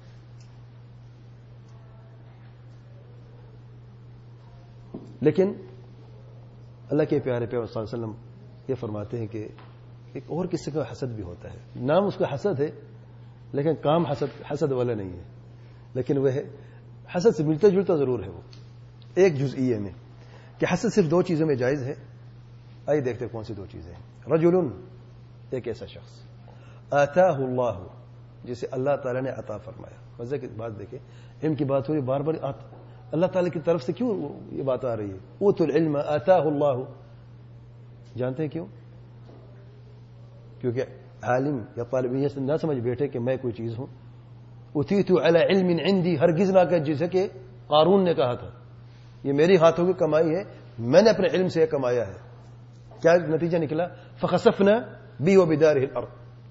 لیکن اللہ کے پیارے پیغمبر صلی اللہ علیہ وسلم یہ فرماتے ہیں کہ ایک اور کسی کا حسد بھی ہوتا ہے، نام اس کا حسد ہے لیکن کام حسد حسد والا نہیں ہے. لیکن وہ ہے حسد سے ملتا جلتا ضرور ہے، وہ ایک جزئیے میں، کہ حسد صرف دو چیزوں میں جائز ہے. آئیے دیکھتے کون سی دو چیزیں ہیں. رجل، ایک ایسا شخص، آتاہ اللہ، جسے اللہ تعالیٰ نے عطا فرمایا. مزے کی بات دیکھیں، علم کی بات ہو رہی، بار بار اللہ تعالیٰ کی طرف سے کیوں یہ بات آ رہی ہے؟ اوتوا العلم آتاہ اللہ. جانتے ہیں کیوں؟ کیونکہ عالم یا طالب علم نہ سمجھ بیٹھے کہ میں کوئی چیز ہوں. اتیت علی علم عندی، ہرگز نہ کہ جسے کہ قارون نے کہا تھا یہ میری ہاتھوں کی کمائی ہے، میں نے اپنے علم سے یہ کمایا ہے. کیا نتیجہ نکلا؟ فخسفنا بی وبدارہ الارض.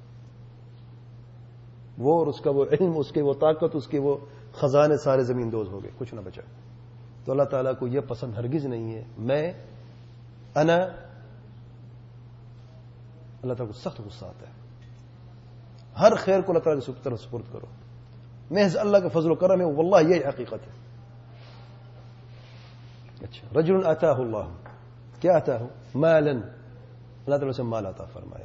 وہ اور اس کا وہ علم، اس کی وہ طاقت، اس کے وہ خزانے سارے زمین دوز ہو گئے، کچھ نہ بچا. تو اللہ تعالیٰ کو یہ پسند ہرگز نہیں ہے. میں انا اللہ تعالیٰ کو سخت غصہ آتا ہے. ہر خیر کو اللہ تعالیٰ کی طرف سپرد کرو، محض اللہ کا فضل و کرم ہے، واللہ یہی حقیقت ہے. اچھا، رجل آتاہ اللہ، کیا آتا ہو؟ مالا، اللہ تعالیٰ سے مال عطا فرمایا.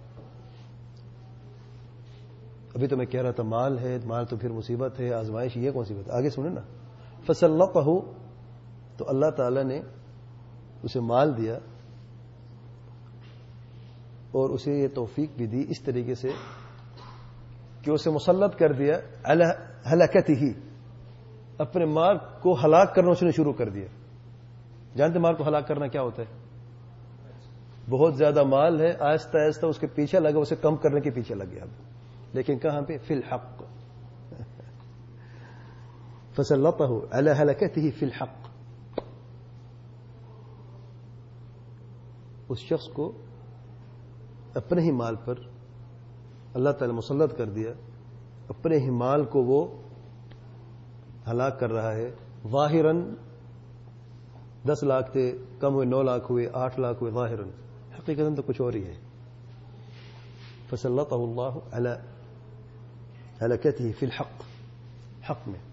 ابھی تو میں کہہ رہا تھا مال ہے، مال تو پھر مصیبت ہے، آزمائش. یہ کون سی بات؟ آگے سنیں نا. فسلطہ، تو اللہ تعالیٰ نے اسے مال دیا اور اسے یہ توفیق بھی دی اس طریقے سے کہ اسے مسلط کر دیا علی ہلاکتہ، اپنے مال کو ہلاک کرنا اس نے شروع کر دیا. جانتے مال کو ہلاک کرنا کیا ہوتا ہے؟ بہت زیادہ مال ہے، آہستہ آہستہ اس کے پیچھے لگا، اسے کم کرنے کے پیچھے لگ گیا. لیکن کہاں پہ؟ فی الحق. فسلطہ علی ہلاکتہ فی الحق. اس شخص کو اپنے ہی مال پر اللہ تعالی مسلط کر دیا، اپنے ہی مال کو وہ ہلاک کر رہا ہے. ظاہراً دس لاکھ تھے، کم ہوئے، نو لاکھ ہوئے، آٹھ لاکھ ہوئے. ظاہراً، حقیقتاً تو کچھ اور ہی ہے. فسلطہ اللہ علی ہلاکتہ فی الحق. حق میں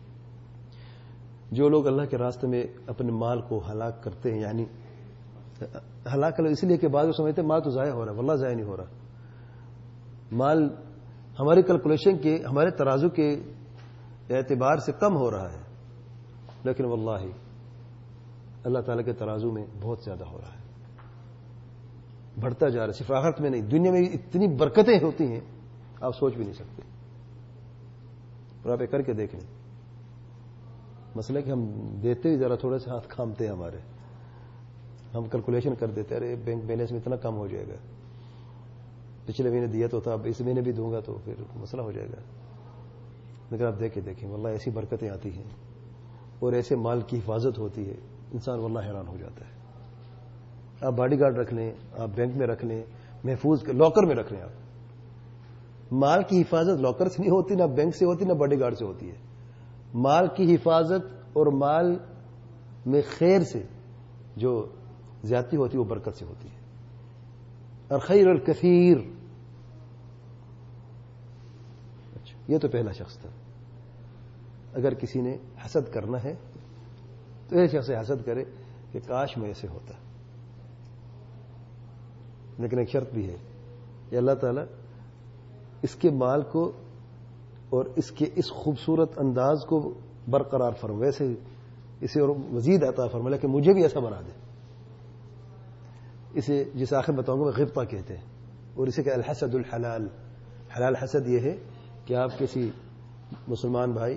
جو لوگ اللہ کے راستے میں اپنے مال کو ہلاک کرتے ہیں، یعنی ہلاک کر اس لیے کہ بعض سمجھتے ہیں مال تو ضائع ہو رہا ہے، واللہ ضائع نہیں ہو رہا. مال ہماری کیلکولیشن کے، ہمارے ترازو کے اعتبار سے کم ہو رہا ہے، لیکن واللہ اللہ تعالیٰ کے ترازو میں بہت زیادہ ہو رہا ہے، بڑھتا جا رہا ہے. صرف آخرت میں نہیں، دنیا میں اتنی برکتیں ہوتی ہیں آپ سوچ بھی نہیں سکتے. اور آپ یہ کر کے دیکھ لیں. مسئلہ کہ ہم دیتے ہی ذرا تھوڑے سے ہاتھ کھامتے ہیں ہمارے، ہم کیلکولیشن کر دیتے ہیں ارے بینک بیلنس میں اتنا کم ہو جائے گا، پچھلے مہینے دیا تو تھا، اب اس مہینے بھی دوں گا تو پھر مسئلہ ہو جائے گا. لیکن آپ دیکھیں دیکھیں واللہ ایسی برکتیں آتی ہیں اور ایسے مال کی حفاظت ہوتی ہے. انسان واللہ حیران ہو جاتا ہے. آپ باڈی گارڈ رکھ لیں, آپ بینک میں رکھ لیں, محفوظ لاکر میں رکھ لیں. آپ مال کی حفاظت لاکر سے نہیں ہوتی, نہ بینک سے ہوتی, نہ باڈی گارڈ سے ہوتی ہے. مال کی حفاظت اور مال میں خیر سے جو زیادتی ہوتی ہے وہ برکت سے ہوتی ہے. اور خیر الکثیر, اچھا یہ تو پہلا شخص تھا. اگر کسی نے حسد کرنا ہے تو ایک شخص سے حسد کرے کہ کاش میں ایسے ہوتا. لیکن ایک شرط بھی ہے کہ اللہ تعالیٰ اس کے مال کو اور اس کے اس خوبصورت انداز کو برقرار فرما, ویسے اسے اور مزید عطا فرما, لیکن مجھے بھی ایسا بنا دے. اسے جس آخر بتاؤں گا وہ غبطہ کہتے ہیں, اور اسے کہ الحسد الحلال. حلال حسد یہ ہے کہ آپ کسی مسلمان بھائی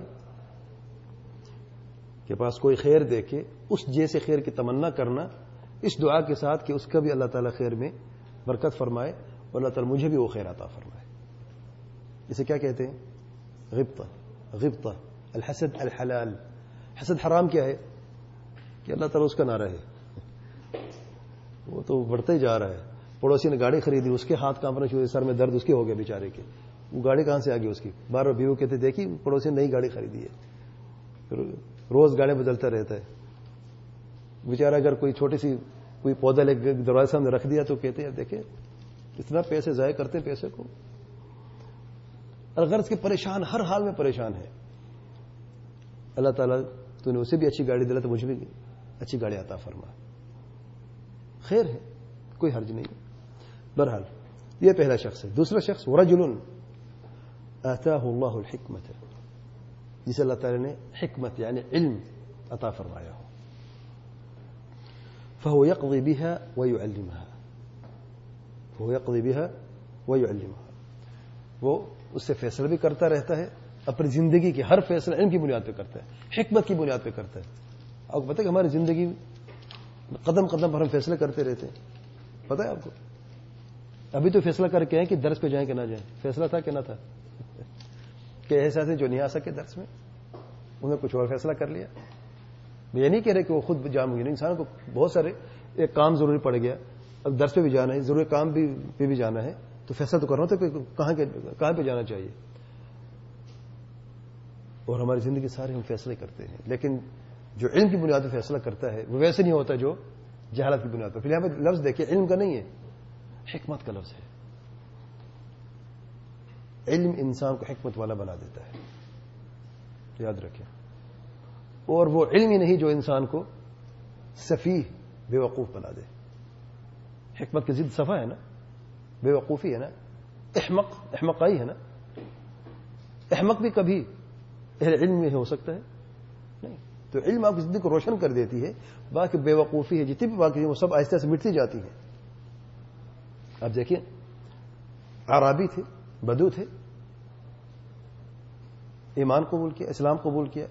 کے پاس کوئی خیر دیکھے اس جیسے خیر کی تمنا کرنا, اس دعا کے ساتھ کہ اس کا بھی اللہ تعالیٰ خیر میں برکت فرمائے اور اللہ تعالیٰ مجھے بھی وہ خیر عطا فرمائے. اسے کیا کہتے ہیں؟ غبطہ. غبطہ الحسد الحلال. حسد حرام کیا ہے کہ اللہ تعالیٰ اس کا نہ رہے, وہ تو بڑھتا ہی جا رہا ہے. پڑوسی نے گاڑی خریدی, اس کے ہاتھ کانپنا شروع ہوئے, سر میں درد اس کے ہو گیا بیچارے کے. وہ گاڑی کہاں سے آ گئی اس کی؟ بار بار بیوی کہتے دیکھی پڑوسی نے نئی گاڑی خریدی ہے, پھر روز گاڑی بدلتا رہتا ہے بیچارہ. اگر کوئی چھوٹی سی کوئی پودا لے دروازے سامنے رکھ دیا تو کہتے ہیں دیکھیں اتنا پیسے ضائع کرتے ہیں پیسے کو. اور غرض کے پریشان, ہر حال میں پریشان ہے. اللہ تعالیٰ تو نے اسے بھی اچھی گاڑی دلا تو مجھے بھی اچھی گاڑی عطا فرما. خیر ہے, کوئی حرج نہیں. بہرحال یہ پہلا شخص ہے. دوسرا شخص ورجل آتاہ اللہ الحکمت, جسے اللہ تعالیٰ نے حکمت یعنی علم عطا فرمایا ہو. فهو يقضي بها ويعلمها. فهو يقضي بها ويعلمها. وہ اس سے فیصلہ بھی کرتا رہتا ہے, اپنی زندگی کے ہر فیصلہ علم کی بنیاد پہ کرتا ہے, حکمت کی بنیاد پہ کرتا ہے. آپ کو پتہ ہے کہ ہماری زندگی قدم قدم پر ہم فیصلے کرتے رہتے ہیں. پتہ ہے آپ کو؟ ابھی تو فیصلہ کر کے ہیں کہ درس پہ جائیں کہ نہ جائیں. فیصلہ تھا کہ نہ تھا؟ کہ ایسا سے جو نہیں آ سکے درس میں انہوں نے کچھ اور فیصلہ کر لیا. میں یہ نہیں کہہ رہے کہ وہ خود جام ہوئی. انسان کو بہت سارے ایک کام ضروری پڑ گیا, اب درس پہ بھی جانا ہے, ضروری کام بھی پہ بھی جانا ہے, تو فیصلہ تو کرنا ہوتا ہے کہ کہاں کہاں پہ جانا چاہیے. اور ہماری زندگی سارے ہم فیصلے کرتے ہیں, لیکن جو علم کی بنیاد پہ فیصلہ کرتا ہے وہ ویسے نہیں ہوتا جو جہالت کی بنیاد پر. پھر یہاں پہ لفظ دیکھیے, علم کا نہیں ہے, حکمت کا لفظ ہے. علم انسان کو حکمت والا بنا دیتا ہے, یاد رکھیں. اور وہ علم ہی نہیں جو انسان کو سفیہ بے وقوف بنا دے. حکمت کی ضد صفا ہے نا, بے وقوفی ہے نا, احمق احمقائی ہے نا. احمق بھی کبھی اہل علم میں ہو سکتا ہے نہیں. تو علم آپ کی زندگی کو روشن کر دیتی ہے. باقی بے وقوفی ہے جتنی بھی باقی وہ سب آہستہ سے مٹتی جاتی ہیں. آپ دیکھیں عرابی تھے, بدو تھے, ایمان قبول کیا, اسلام قبول کیا,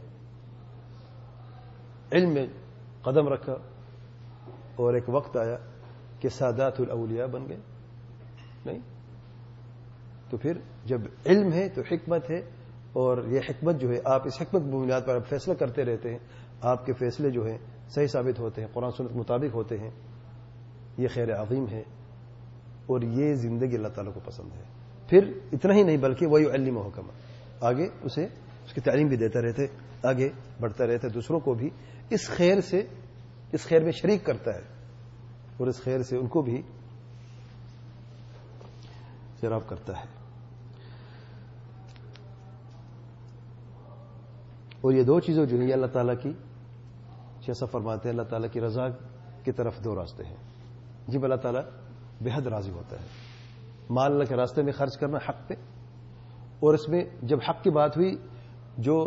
علم میں قدم رکھا, اور ایک وقت آیا کہ سادات الاولیاء بن گئے. نہیں تو پھر جب علم ہے تو حکمت ہے, اور یہ حکمت جو ہے آپ اس حکمت کی بنیاد پر آپ فیصلہ کرتے رہتے ہیں. آپ کے فیصلے جو ہیں صحیح ثابت ہوتے ہیں, قرآن سنت کے مطابق ہوتے ہیں. یہ خیر عظیم ہے, اور یہ زندگی اللہ تعالیٰ کو پسند ہے. پھر اتنا ہی نہیں بلکہ وہی علم حکم, آگے اسے اس کی تعلیم بھی دیتا رہتے, آگے بڑھتا رہتا ہے, دوسروں کو بھی اس خیر سے اس خیر میں شریک کرتا ہے, اور اس خیر سے ان کو بھی سیراب کرتا ہے. اور یہ دو چیزیں جو ہیں اللہ تعالیٰ کی, جیسا فرماتے ہیں اللہ تعالیٰ کی رضا کی طرف دو راستے ہیں. جب اللہ تعالیٰ بے حد راضی ہوتا ہے, مال اللہ کے راستے میں خرچ کرنا حق پہ, اور اس میں جب حق کی بات ہوئی جو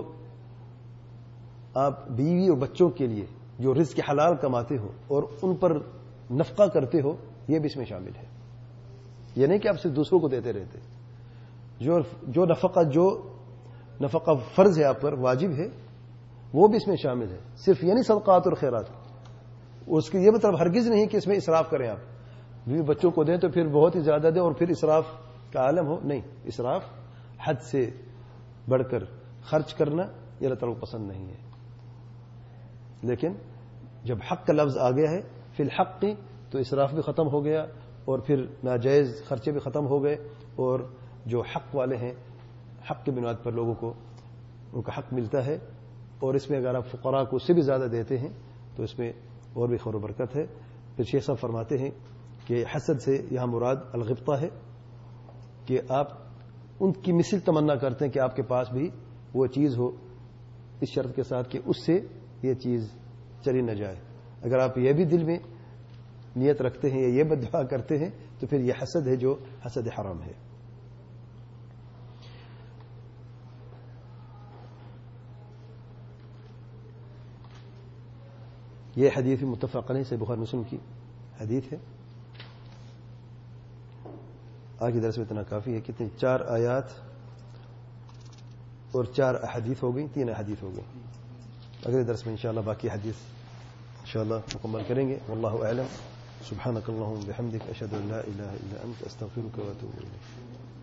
آپ بیوی اور بچوں کے لیے جو رزق حلال کماتے ہو اور ان پر نفقہ کرتے ہو, یہ بھی اس میں شامل ہے. یہ نہیں کہ آپ صرف دوسروں کو دیتے رہتے. جو جو نفقہ جو نفقہ فرض ہے آپ پر, واجب ہے, وہ بھی اس میں شامل ہے. صرف یہ نہیں صدقات اور خیرات, اس کی یہ مطلب ہرگز نہیں کہ اس میں اسراف کریں. آپ بیوی بچوں کو دیں تو پھر بہت ہی زیادہ دیں اور پھر اسراف کا عالم ہو. نہیں, اسراف حد سے بڑھ کر خرچ کرنا یہ اللہ تعالیٰ کو پسند نہیں ہے. لیکن جب حق کا لفظ آ گیا ہے فی الحق تو اسراف بھی ختم ہو گیا اور پھر ناجائز خرچے بھی ختم ہو گئے، اور جو حق والے ہیں حق کی بنیاد پر لوگوں کو ان کا حق ملتا ہے، اور اس میں اگر آپ فقراء کو اس سے بھی زیادہ دیتے ہیں تو اس میں اور بھی خیر و برکت ہے۔ پھر شیخ صاحب فرماتے ہیں کہ حسد سے یہاں مراد الغبطہ ہے کہ آپ ان کی مثل تمنا کرتے ہیں کہ آپ کے پاس بھی وہ چیز ہو، اس شرط کے ساتھ کہ اس سے یہ چیز چلی نہ جائے۔ اگر آپ یہ بھی دل میں نیت رکھتے ہیں یا یہ بد دعا کرتے ہیں تو پھر یہ حسد ہے جو حسد حرام ہے۔ یہ حدیث متفق علیہ سے بخاری مسلم کی حدیث ہے۔ آج کے درس میں اتنا کافی ہے۔ کتنی چار آیات اور چار احادیث ہو گئی، تین احادیث ہو گئی۔ اگلے درس میں انشاءاللہ باقی حدیث انشاءاللہ مکمل کریں گے۔ واللہ اعلم۔ سبحانک اللہم بحمدک اشہد ان لا الہ الا انت استغفرک واتوب الیک۔